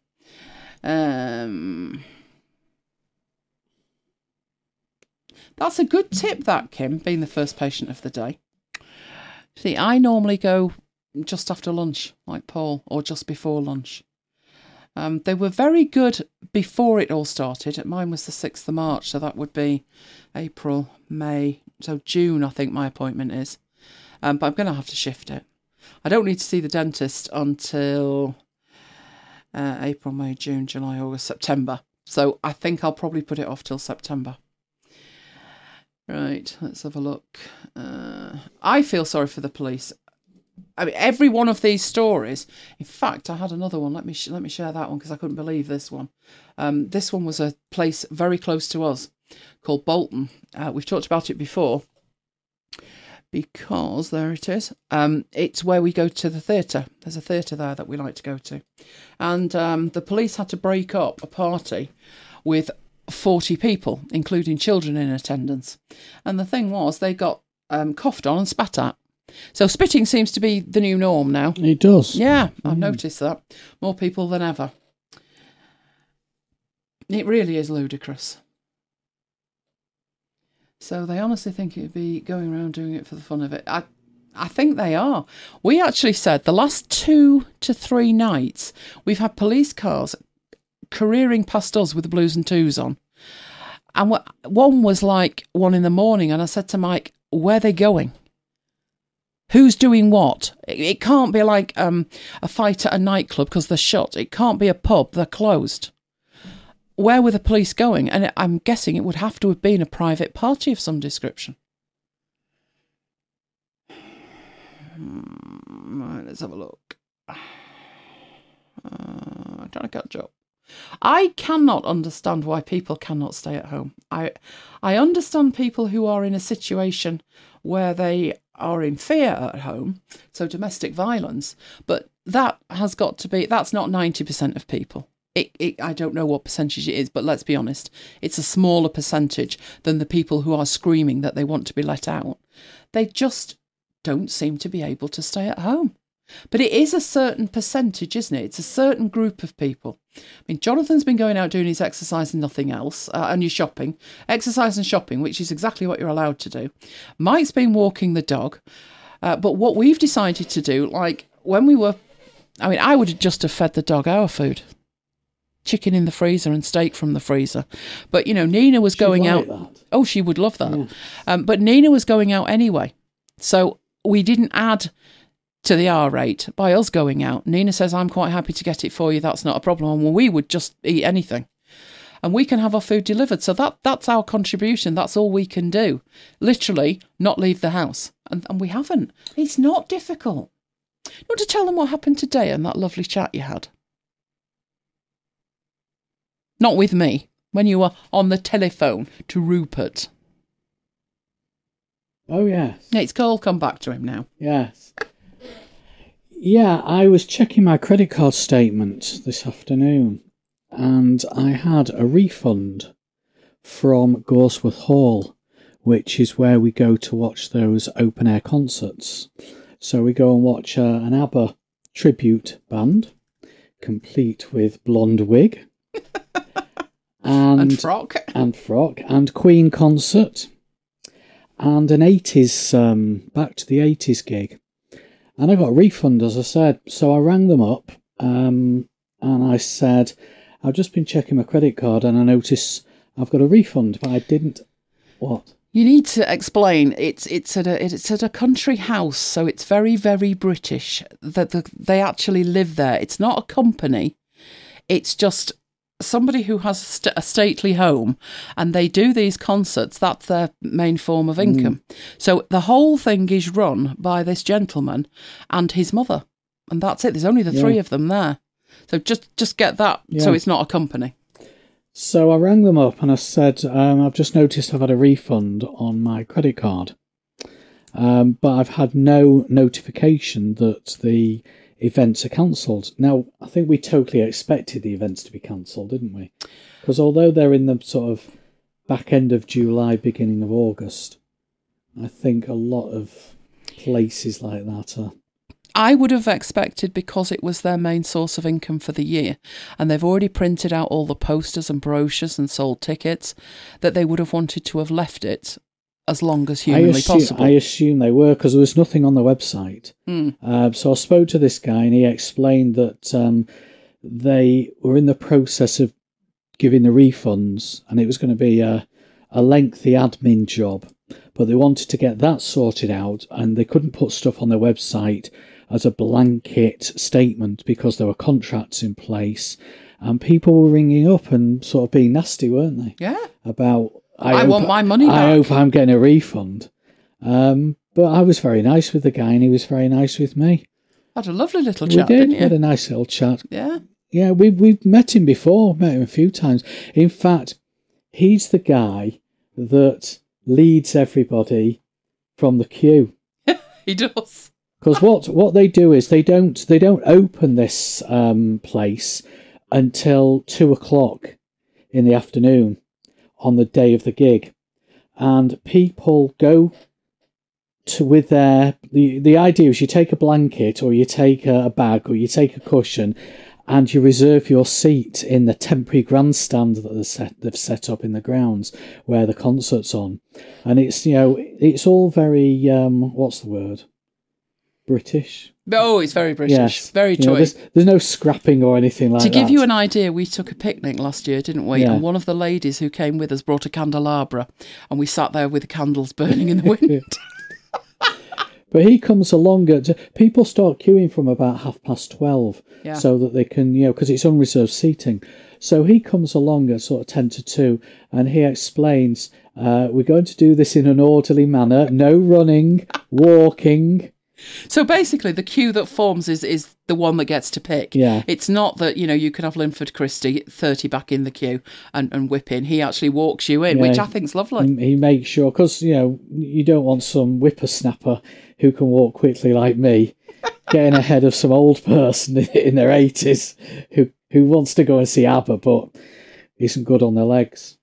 That's a good tip, that, Kim, being the first patient of the day. See, I normally go just after lunch, like Paul, or just before lunch. They were very good before it all started. Mine was the 6th of March, so that would be April, May, so June I think my appointment is. But I'm going to have to shift it. I don't need to see the dentist until April, May, June, July, August, September. So I think I'll probably put it off till September. Right, let's have a look. I feel sorry for the police. I mean, every one of these stories. In fact, I had another one. Let me share that one because I couldn't believe this one. This one was a place very close to us called Bolton. We've talked about it before because there it is. It's where we go to the theatre. There's a theatre there that we like to go to, and the police had to break up a party with 40 people, including children in attendance. And the thing was, they got coughed on and spat at. So spitting seems to be the new norm now. It does. Yeah, I've noticed that. More people than ever. It really is ludicrous. So they honestly think it would be going around doing it for the fun of it. I think they are. We actually said the last 2 to 3 nights we've had police cars careering past us with the blues and twos on. And one was like 1 a.m, and I said to Mike, where are they going? Who's doing what? It can't be like a fight at a nightclub because they're shut. It can't be a pub. They're closed. Where were the police going? And I'm guessing it would have to have been a private party of some description. Right, let's have a look. I'm trying to catch up. I cannot understand why people cannot stay at home. I understand people who are in a situation where they are in fear at home, so domestic violence, but that has got to be, that's not 90% of people. I don't know what percentage it is, but let's be honest, it's a smaller percentage than the people who are screaming that they want to be let out. They just don't seem to be able to stay at home. But it is a certain percentage, isn't it? It's a certain group of people. I mean, Jonathan's been going out doing his exercise and nothing else, and your shopping. Exercise and shopping, which is exactly what you're allowed to do. Mike's been walking the dog. But what we've decided to do, like when we were... I mean, I would just have fed the dog our food. Chicken in the freezer and steak from the freezer. But, you know, Nina was going out... That. Oh, she would love that. Yeah. But Nina was going out anyway. So we didn't add to the R rate by us going out. Nina says, I'm quite happy to get it for you. That's not a problem. And we would just eat anything. And we can have our food delivered. So that's our contribution. That's all we can do. Literally not leave the house. And we haven't. It's not difficult. You want to tell them what happened today and that lovely chat you had? Not with me. When you were on the telephone to Rupert. Oh, yes. It's all come back to him now. Yes. Yeah, I was checking my credit card statement this afternoon and I had a refund from Gorsworth Hall, which is where we go to watch those open air concerts. So we go and watch an ABBA tribute band, complete with blonde wig. And frock. And Queen concert. And an 80s, back to the 80s gig. And I got a refund, as I said. So I rang them up and I said, I've just been checking my credit card and I noticed I've got a refund, but I didn't. What? You need to explain. It's at a country house, so it's very, very British. They actually live there. It's not a company. It's just somebody who has a stately home, and they do these concerts. That's their main form of income. So the whole thing is run by this gentleman and his mother, and that's it. There's only the three of them there. So just get that. Yeah. So it's not a company. So I rang them up and I said, I've just noticed I've had a refund on my credit card, but I've had no notification that the events are cancelled. Now, I think we totally expected the events to be cancelled, didn't we? Because although they're in the sort of back end of July, beginning of August, I think a lot of places like that are... I would have expected, because it was their main source of income for the year, and they've already printed out all the posters and brochures and sold tickets, that they would have wanted to have left it as long as humanly possible. I assume they were, because there was nothing on the website. So I spoke to this guy and he explained that they were in the process of giving the refunds, and it was going to be a lengthy admin job, but they wanted to get that sorted out, and they couldn't put stuff on their website as a blanket statement because there were contracts in place, and people were ringing up and sort of being nasty, weren't they? Yeah. About, I want my money back. I hope I'm getting a refund. But I was very nice with the guy, and he was very nice with me. Had a lovely little chat, We did. didn't We had you? a nice little chat. Yeah. Yeah, we've met him before, met him a few times. In fact, he's the guy that leads everybody from the queue. He does. Because what they do is they don't open this place until 2:00 in the afternoon on the day of the gig, and people go to with their the idea is you take a blanket or you take a bag or you take a cushion, and you reserve your seat in the temporary grandstand that they've set up in the grounds where the concert's on, and it's all very what's the word? British. Oh, it's very British. Yes. Very toy. There's no scrapping or anything like that. To give you an idea, we took a picnic last year, didn't we? Yeah. And one of the ladies who came with us brought a candelabra, and we sat there with the candles burning in the wind. But he comes along people start queuing from about 12:30, Yeah. so that they can, because it's unreserved seating. So he comes along at sort of 10:50, and he explains, we're going to do this in an orderly manner, no running, walking. So basically, the queue that forms is the one that gets to pick. Yeah. It's not that, you can have Linford Christie 30 back in the queue and whip in. He actually walks you in, Yeah. which I think's lovely. He makes sure, because, you don't want some whippersnapper who can walk quickly like me, getting ahead of some old person in their 80s who wants to go and see ABBA but isn't good on their legs.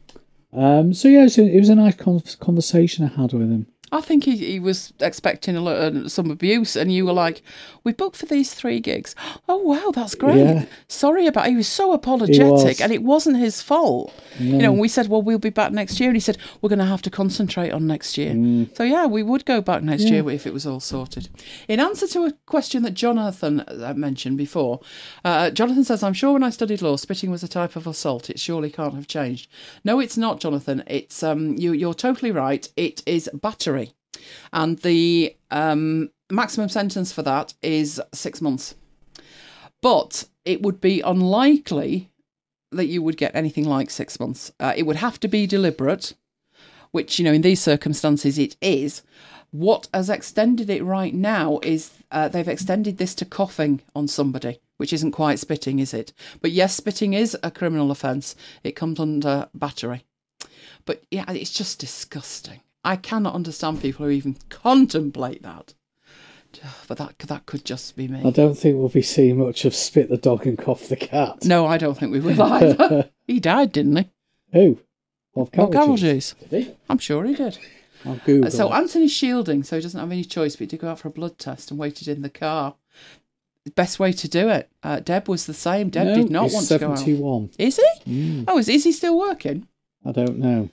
So yeah, it was a nice conversation I had with him. I think he was expecting some abuse, and you were like, we booked for these 3 gigs. Oh, wow, that's great. Yeah. Sorry about it. He was so apologetic, was. and it wasn't his fault. No. And we said, well, we'll be back next year. And he said, we're going to have to concentrate on next year. So, yeah, we would go back next year if it was all sorted. In answer to a question that Jonathan mentioned before, Jonathan says, I'm sure when I studied law, spitting was a type of assault. It surely can't have changed. No, it's not, Jonathan. It's you're totally right. It is battery. And the maximum sentence for that is 6 months. But it would be unlikely that you would get anything like 6 months. It would have to be deliberate, which, in these circumstances it is. What has extended it right now is they've extended this to coughing on somebody, which isn't quite spitting, is it? But yes, spitting is a criminal offence. It comes under battery. But yeah, it's just disgusting. I cannot understand people who even contemplate that. But that could just be me. I don't think we'll be seeing much of Spit the Dog and Cough the Cat. No, I don't think we will either. He died, didn't he? Who? Of Carol Juice. Did he? I'm sure he did. I'll Google So it. Anthony's shielding, so he doesn't have any choice but to go out for a blood test and waited in the car. The best way to do it. Deb was the same. Deb did not he's want to go out. 71. Is he? Oh, is he still working? I don't know.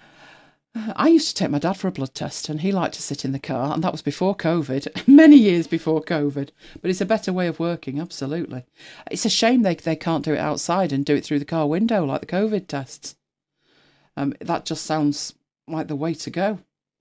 I used to take my dad for a blood test, and he liked to sit in the car, and that was before COVID, many years before COVID. But it's a better way of working, absolutely. It's a shame they can't do it outside and do it through the car window like the COVID tests. That just sounds like the way to go.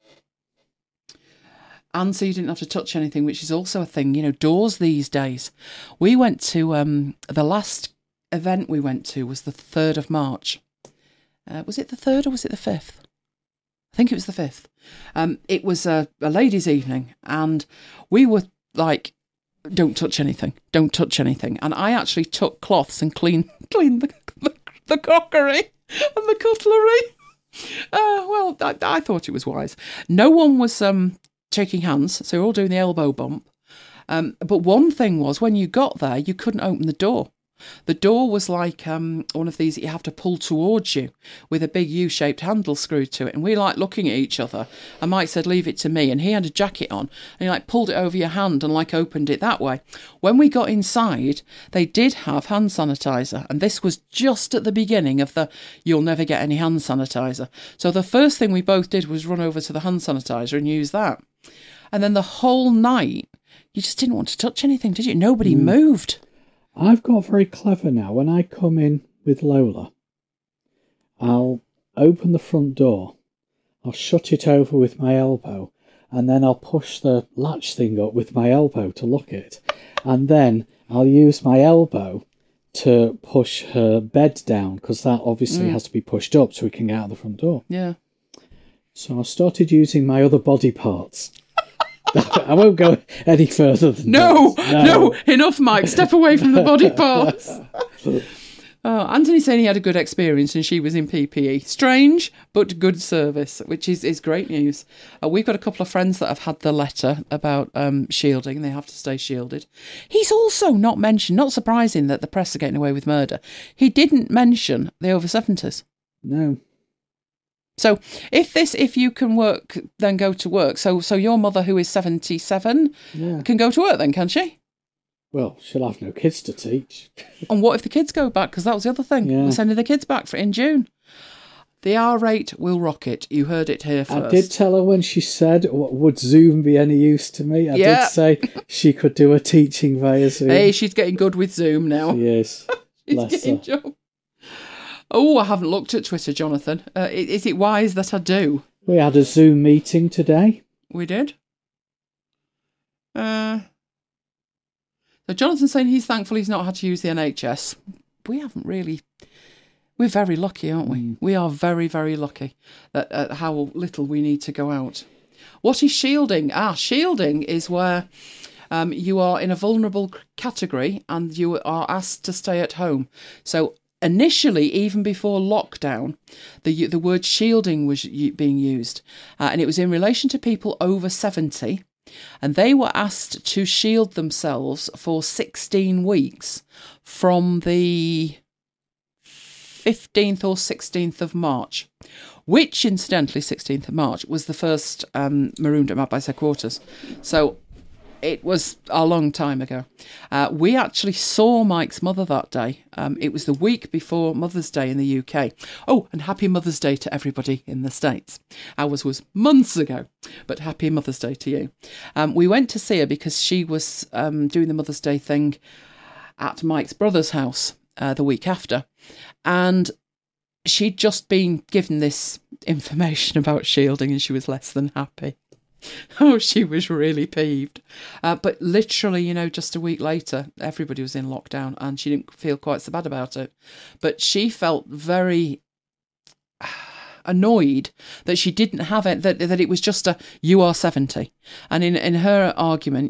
And so you didn't have to touch anything, which is also a thing, doors these days. We went to, the last event we went to was the 3rd of March. Was it the 3rd or was it the 5th? I think it was the 5th. It was a ladies' evening, and we were like, don't touch anything, don't touch anything. And I actually took cloths and cleaned the crockery and the cutlery. Well, I thought it was wise. No one was shaking hands, so we're all doing the elbow bump. But one thing was, when you got there, you couldn't open the door. The door was like one of these that you have to pull towards you with a big U-shaped handle screwed to it. And we like looking at each other. And Mike said, leave it to me. And he had a jacket on. And he like pulled it over your hand and like opened it that way. When we got inside, they did have hand sanitizer. And this was just at the beginning of the you'll never get any hand sanitizer. So the first thing we both did was run over to the hand sanitizer and use that. And then the whole night, you just didn't want to touch anything, did you? Nobody moved. I've got very clever now. When I come in with Lola, I'll open the front door, I'll shut it over with my elbow, and then I'll push the latch thing up with my elbow to lock it. And then I'll use my elbow to push her bed down, because that obviously has to be pushed up so we can get out the front door. Yeah. So I started using my other body parts. I won't go any further than that. No, enough, Mike. Step away from the body parts. Anthony saying he had a good experience and she was in PPE. Strange, but good service, which is great news. We've got a couple of friends that have had the letter about shielding. They have to stay shielded. He's also not mentioned, not surprising that the press are getting away with murder, he didn't mention the over 70s. No. So if you can work, then go to work. So your mother, who is 77, can go to work then, can she? Well, she'll have no kids to teach. And what if the kids go back? Because that was the other thing. Yeah. We're sending the kids back in June. The R rate will rocket. You heard it here first. I did tell her when she said, would Zoom be any use to me? I did say she could do a teaching via Zoom. Hey, she's getting good with Zoom now. She is. She's Bless getting her. job. Oh, I haven't looked at Twitter, Jonathan. Is it wise that I do? We had a Zoom meeting today. We did. So Jonathan's saying he's thankful he's not had to use the NHS. We haven't really. We're very lucky, aren't we? We are very, very lucky at how little we need to go out. What is shielding? Shielding is where you are in a vulnerable category and you are asked to stay at home. So initially, even before lockdown, the word shielding was being used. And it was in relation to people over 70. And they were asked to shield themselves for 16 weeks from the 15th or 16th of March, which incidentally, 16th of March, was the first marooned at Mad Headquarters. So it was a long time ago. We actually saw Mike's mother that day. It was the week before Mother's Day in the UK. Oh, and happy Mother's Day to everybody in the States. Ours was months ago, but happy Mother's Day to you. We went to see her because she was doing the Mother's Day thing at Mike's brother's house the week after. And she'd just been given this information about shielding and she was less than happy. Oh, she was really peeved. But literally, just a week later, everybody was in lockdown and she didn't feel quite so bad about it. But she felt very annoyed that she didn't have it, that it was just you are 70. And in her argument,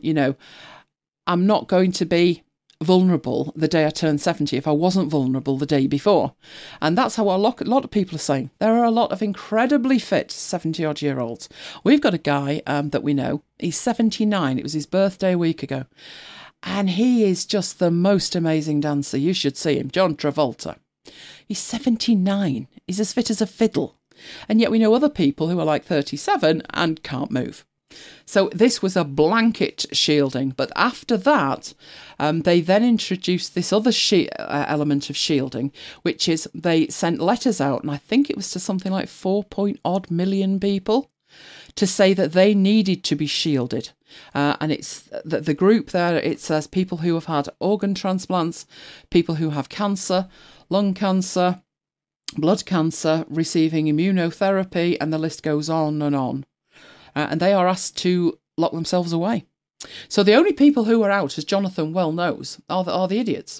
I'm not going to be vulnerable the day I turn 70 if I wasn't vulnerable the day before. And that's how a lot of people are saying. There are a lot of incredibly fit 70-odd-year-olds. We've got a guy that we know. He's 79. It was his birthday a week ago. And he is just the most amazing dancer. You should see him. John Travolta. He's 79. He's as fit as a fiddle. And yet we know other people who are like 37 and can't move. So this was a blanket shielding. But after that, they then introduced this other element of shielding, which is they sent letters out, and I think it was to something like 4-odd million people, to say that they needed to be shielded. And it's the group there, it says people who have had organ transplants, people who have cancer, lung cancer, blood cancer, receiving immunotherapy, and the list goes on and on. And they are asked to lock themselves away. So the only people who are out, as Jonathan well knows, are the idiots.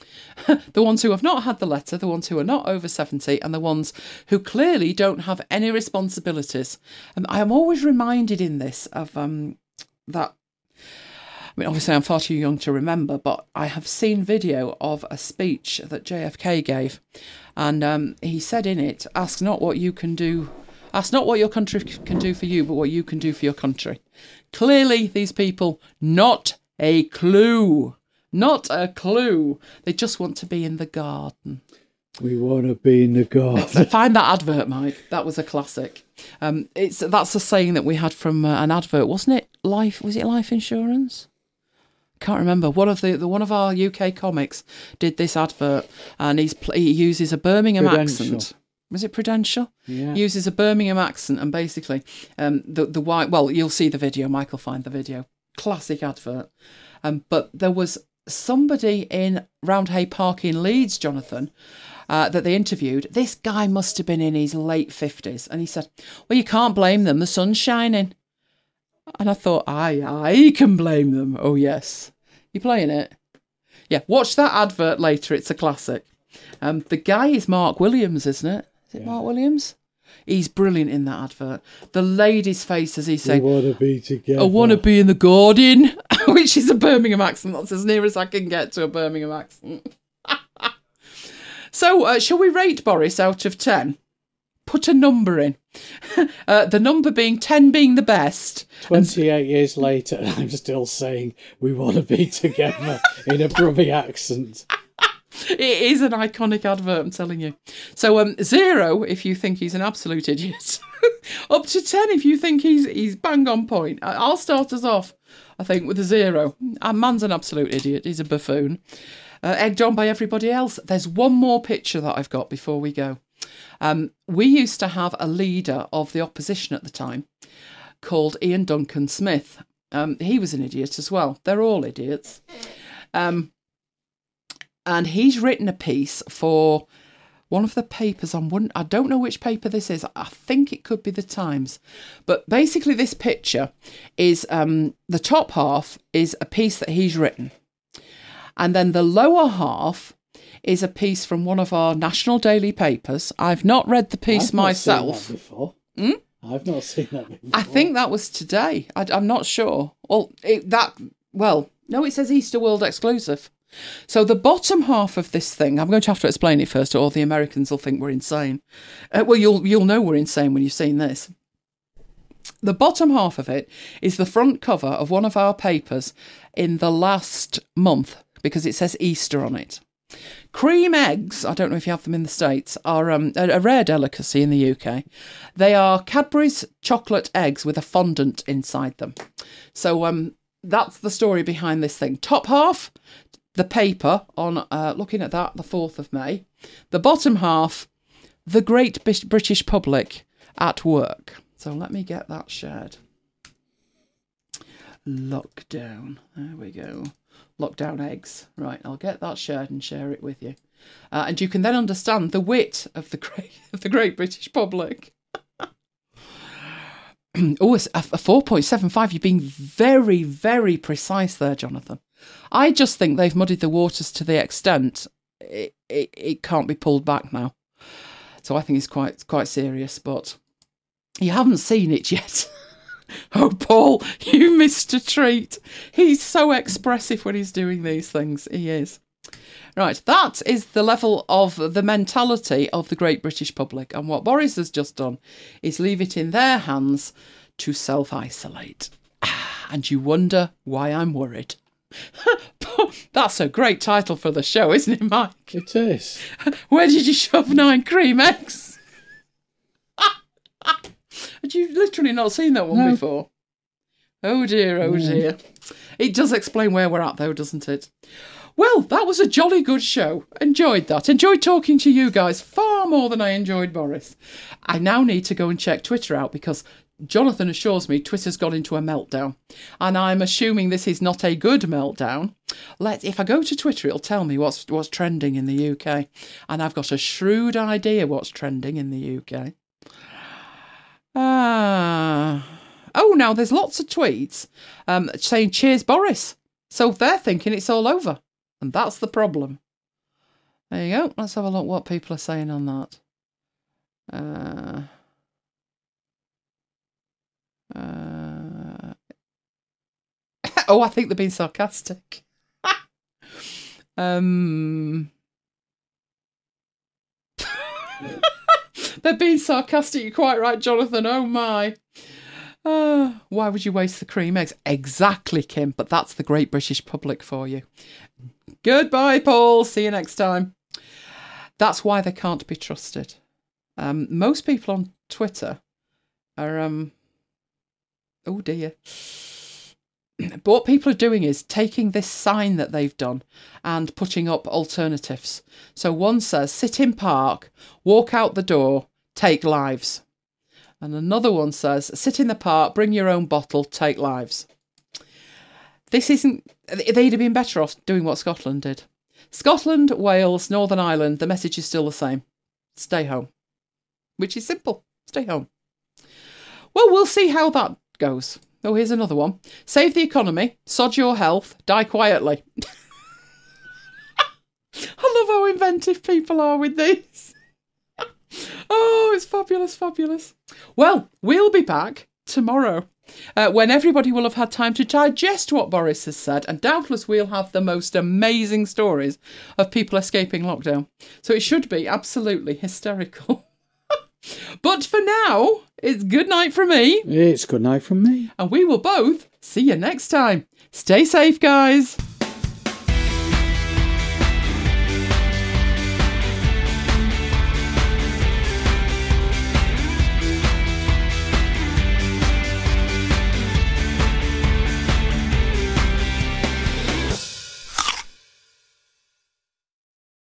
The ones who have not had the letter, the ones who are not over 70, and the ones who clearly don't have any responsibilities. And I am always reminded in this of that. I mean, obviously I'm far too young to remember, but I have seen video of a speech that JFK gave. And he said in it, ask not what you can do. Ask not what your country can do for you, but what you can do for your country. Clearly, these people, not a clue. Not a clue. They just want to be in the garden. We want to be in the garden. Find that advert, Mike. That was a classic. That's a saying that we had from an advert, wasn't it? Was it Life Insurance? Can't remember. One of our UK comics did this advert, and he uses a Birmingham accent. Was it Prudential? Yeah. He uses a Birmingham accent, and basically the white. Well, you'll see the video. Mike will find the video. Classic advert. But there was somebody in Roundhay Park in Leeds, Jonathan, that they interviewed. This guy must have been in his late 50s. And he said, well, you can't blame them. The sun's shining. And I thought, I can blame them. Oh, yes. You playing it? Yeah, watch that advert later. It's a classic. The guy is Mark Williams, isn't it? Is it Mark Williams? He's brilliant in that advert. The lady's face as he's saying, We want to be together. I want to be in the garden, which is a Birmingham accent. That's as near as I can get to a Birmingham accent. So, shall we rate Boris out of 10? Put a number in. The number being 10 being the best. 28 years later, and I'm still saying we want to be together in a Brummie accent. It is an iconic advert, I'm telling you. So 0 if you think he's an absolute idiot. Up to 10 if you think he's bang on point. I'll start us off, I think, with a 0. Man's an absolute idiot. He's a buffoon. Egged on by everybody else. There's one more picture that I've got before we go. We used to have a leader of the opposition at the time called Ian Duncan Smith. He was an idiot as well. They're all idiots. And he's written a piece for one of the papers on one. I don't know which paper this is. I think it could be the Times. But basically this picture is the top half is a piece that he's written. And then the lower half is a piece from one of our national daily papers. I've not read the piece myself. I've not seen that before. I think that was today. I'm not sure. Well, no, it says Easter World exclusive. So the bottom half of this thing, I'm going to have to explain it first, or the Americans will think we're insane. Well, you'll know we're insane when you've seen this. The bottom half of it is the front cover of one of our papers in the last month, because it says Easter on it. Cream eggs, I don't know if you have them in the States, are a rare delicacy in the UK. They are Cadbury's chocolate eggs with a fondant inside them. So that's the story behind this thing. Top half, the paper on, looking at that, the 4th of May. The bottom half, the great British public at work. So let me get that shared. Lockdown. There we go. Lockdown eggs. Right, I'll get that shared and share it with you. And you can then understand the wit of the great British public. Oh, it's a 4.75. You've been very, very precise there, Jonathan. I just think they've muddied the waters to the extent it can't be pulled back now. So I think it's quite serious, but you haven't seen it yet. Oh, Paul, you missed a treat. He's so expressive when he's doing these things. He is. Right, that is the level of the mentality of the great British public. And what Boris has just done is leave it in their hands to self-isolate. And you wonder why I'm worried. That's a great title for the show, isn't it, Mike? It is. Where did you shove 9 cream eggs? Had you literally not seen that one before? Oh dear, oh dear. It does explain where we're at though, doesn't it? Well, that was a jolly good show. Enjoyed that. Enjoyed talking to you guys far more than I enjoyed Boris. I now need to go and check Twitter out because Jonathan assures me Twitter's gone into a meltdown. And I'm assuming this is not a good meltdown. If I go to Twitter, it'll tell me what's trending in the UK. And I've got a shrewd idea what's trending in the UK. Oh, now there's lots of tweets saying cheers Boris. So they're thinking it's all over. And that's the problem. There you go. Let's have a look what people are saying on that. Oh, I think they're being sarcastic. They're being sarcastic. You're quite right, Jonathan. Oh, my. Why would you waste the cream eggs? Exactly, Kim. But that's the great British public for you. Goodbye, Paul. See you next time. That's why they can't be trusted. Most people on Twitter are... oh, dear. But what people are doing is taking this sign that they've done and putting up alternatives. So one says, sit in park, walk out the door, take lives. And another one says, sit in the park, bring your own bottle, take lives. This isn't... They'd have been better off doing what Scotland did. Scotland, Wales, Northern Ireland, the message is still the same. Stay home. Which is simple. Stay home. Well, we'll see how that goes. Oh, here's another one. Save the economy, sod your health, die quietly. I love how inventive people are with these. Oh, it's fabulous, fabulous. Well, we'll be back tomorrow when everybody will have had time to digest what Boris has said, and doubtless we'll have the most amazing stories of people escaping lockdown. So it should be absolutely hysterical. But for now, it's good night from me. It's good night from me. And we will both see you next time. Stay safe, guys.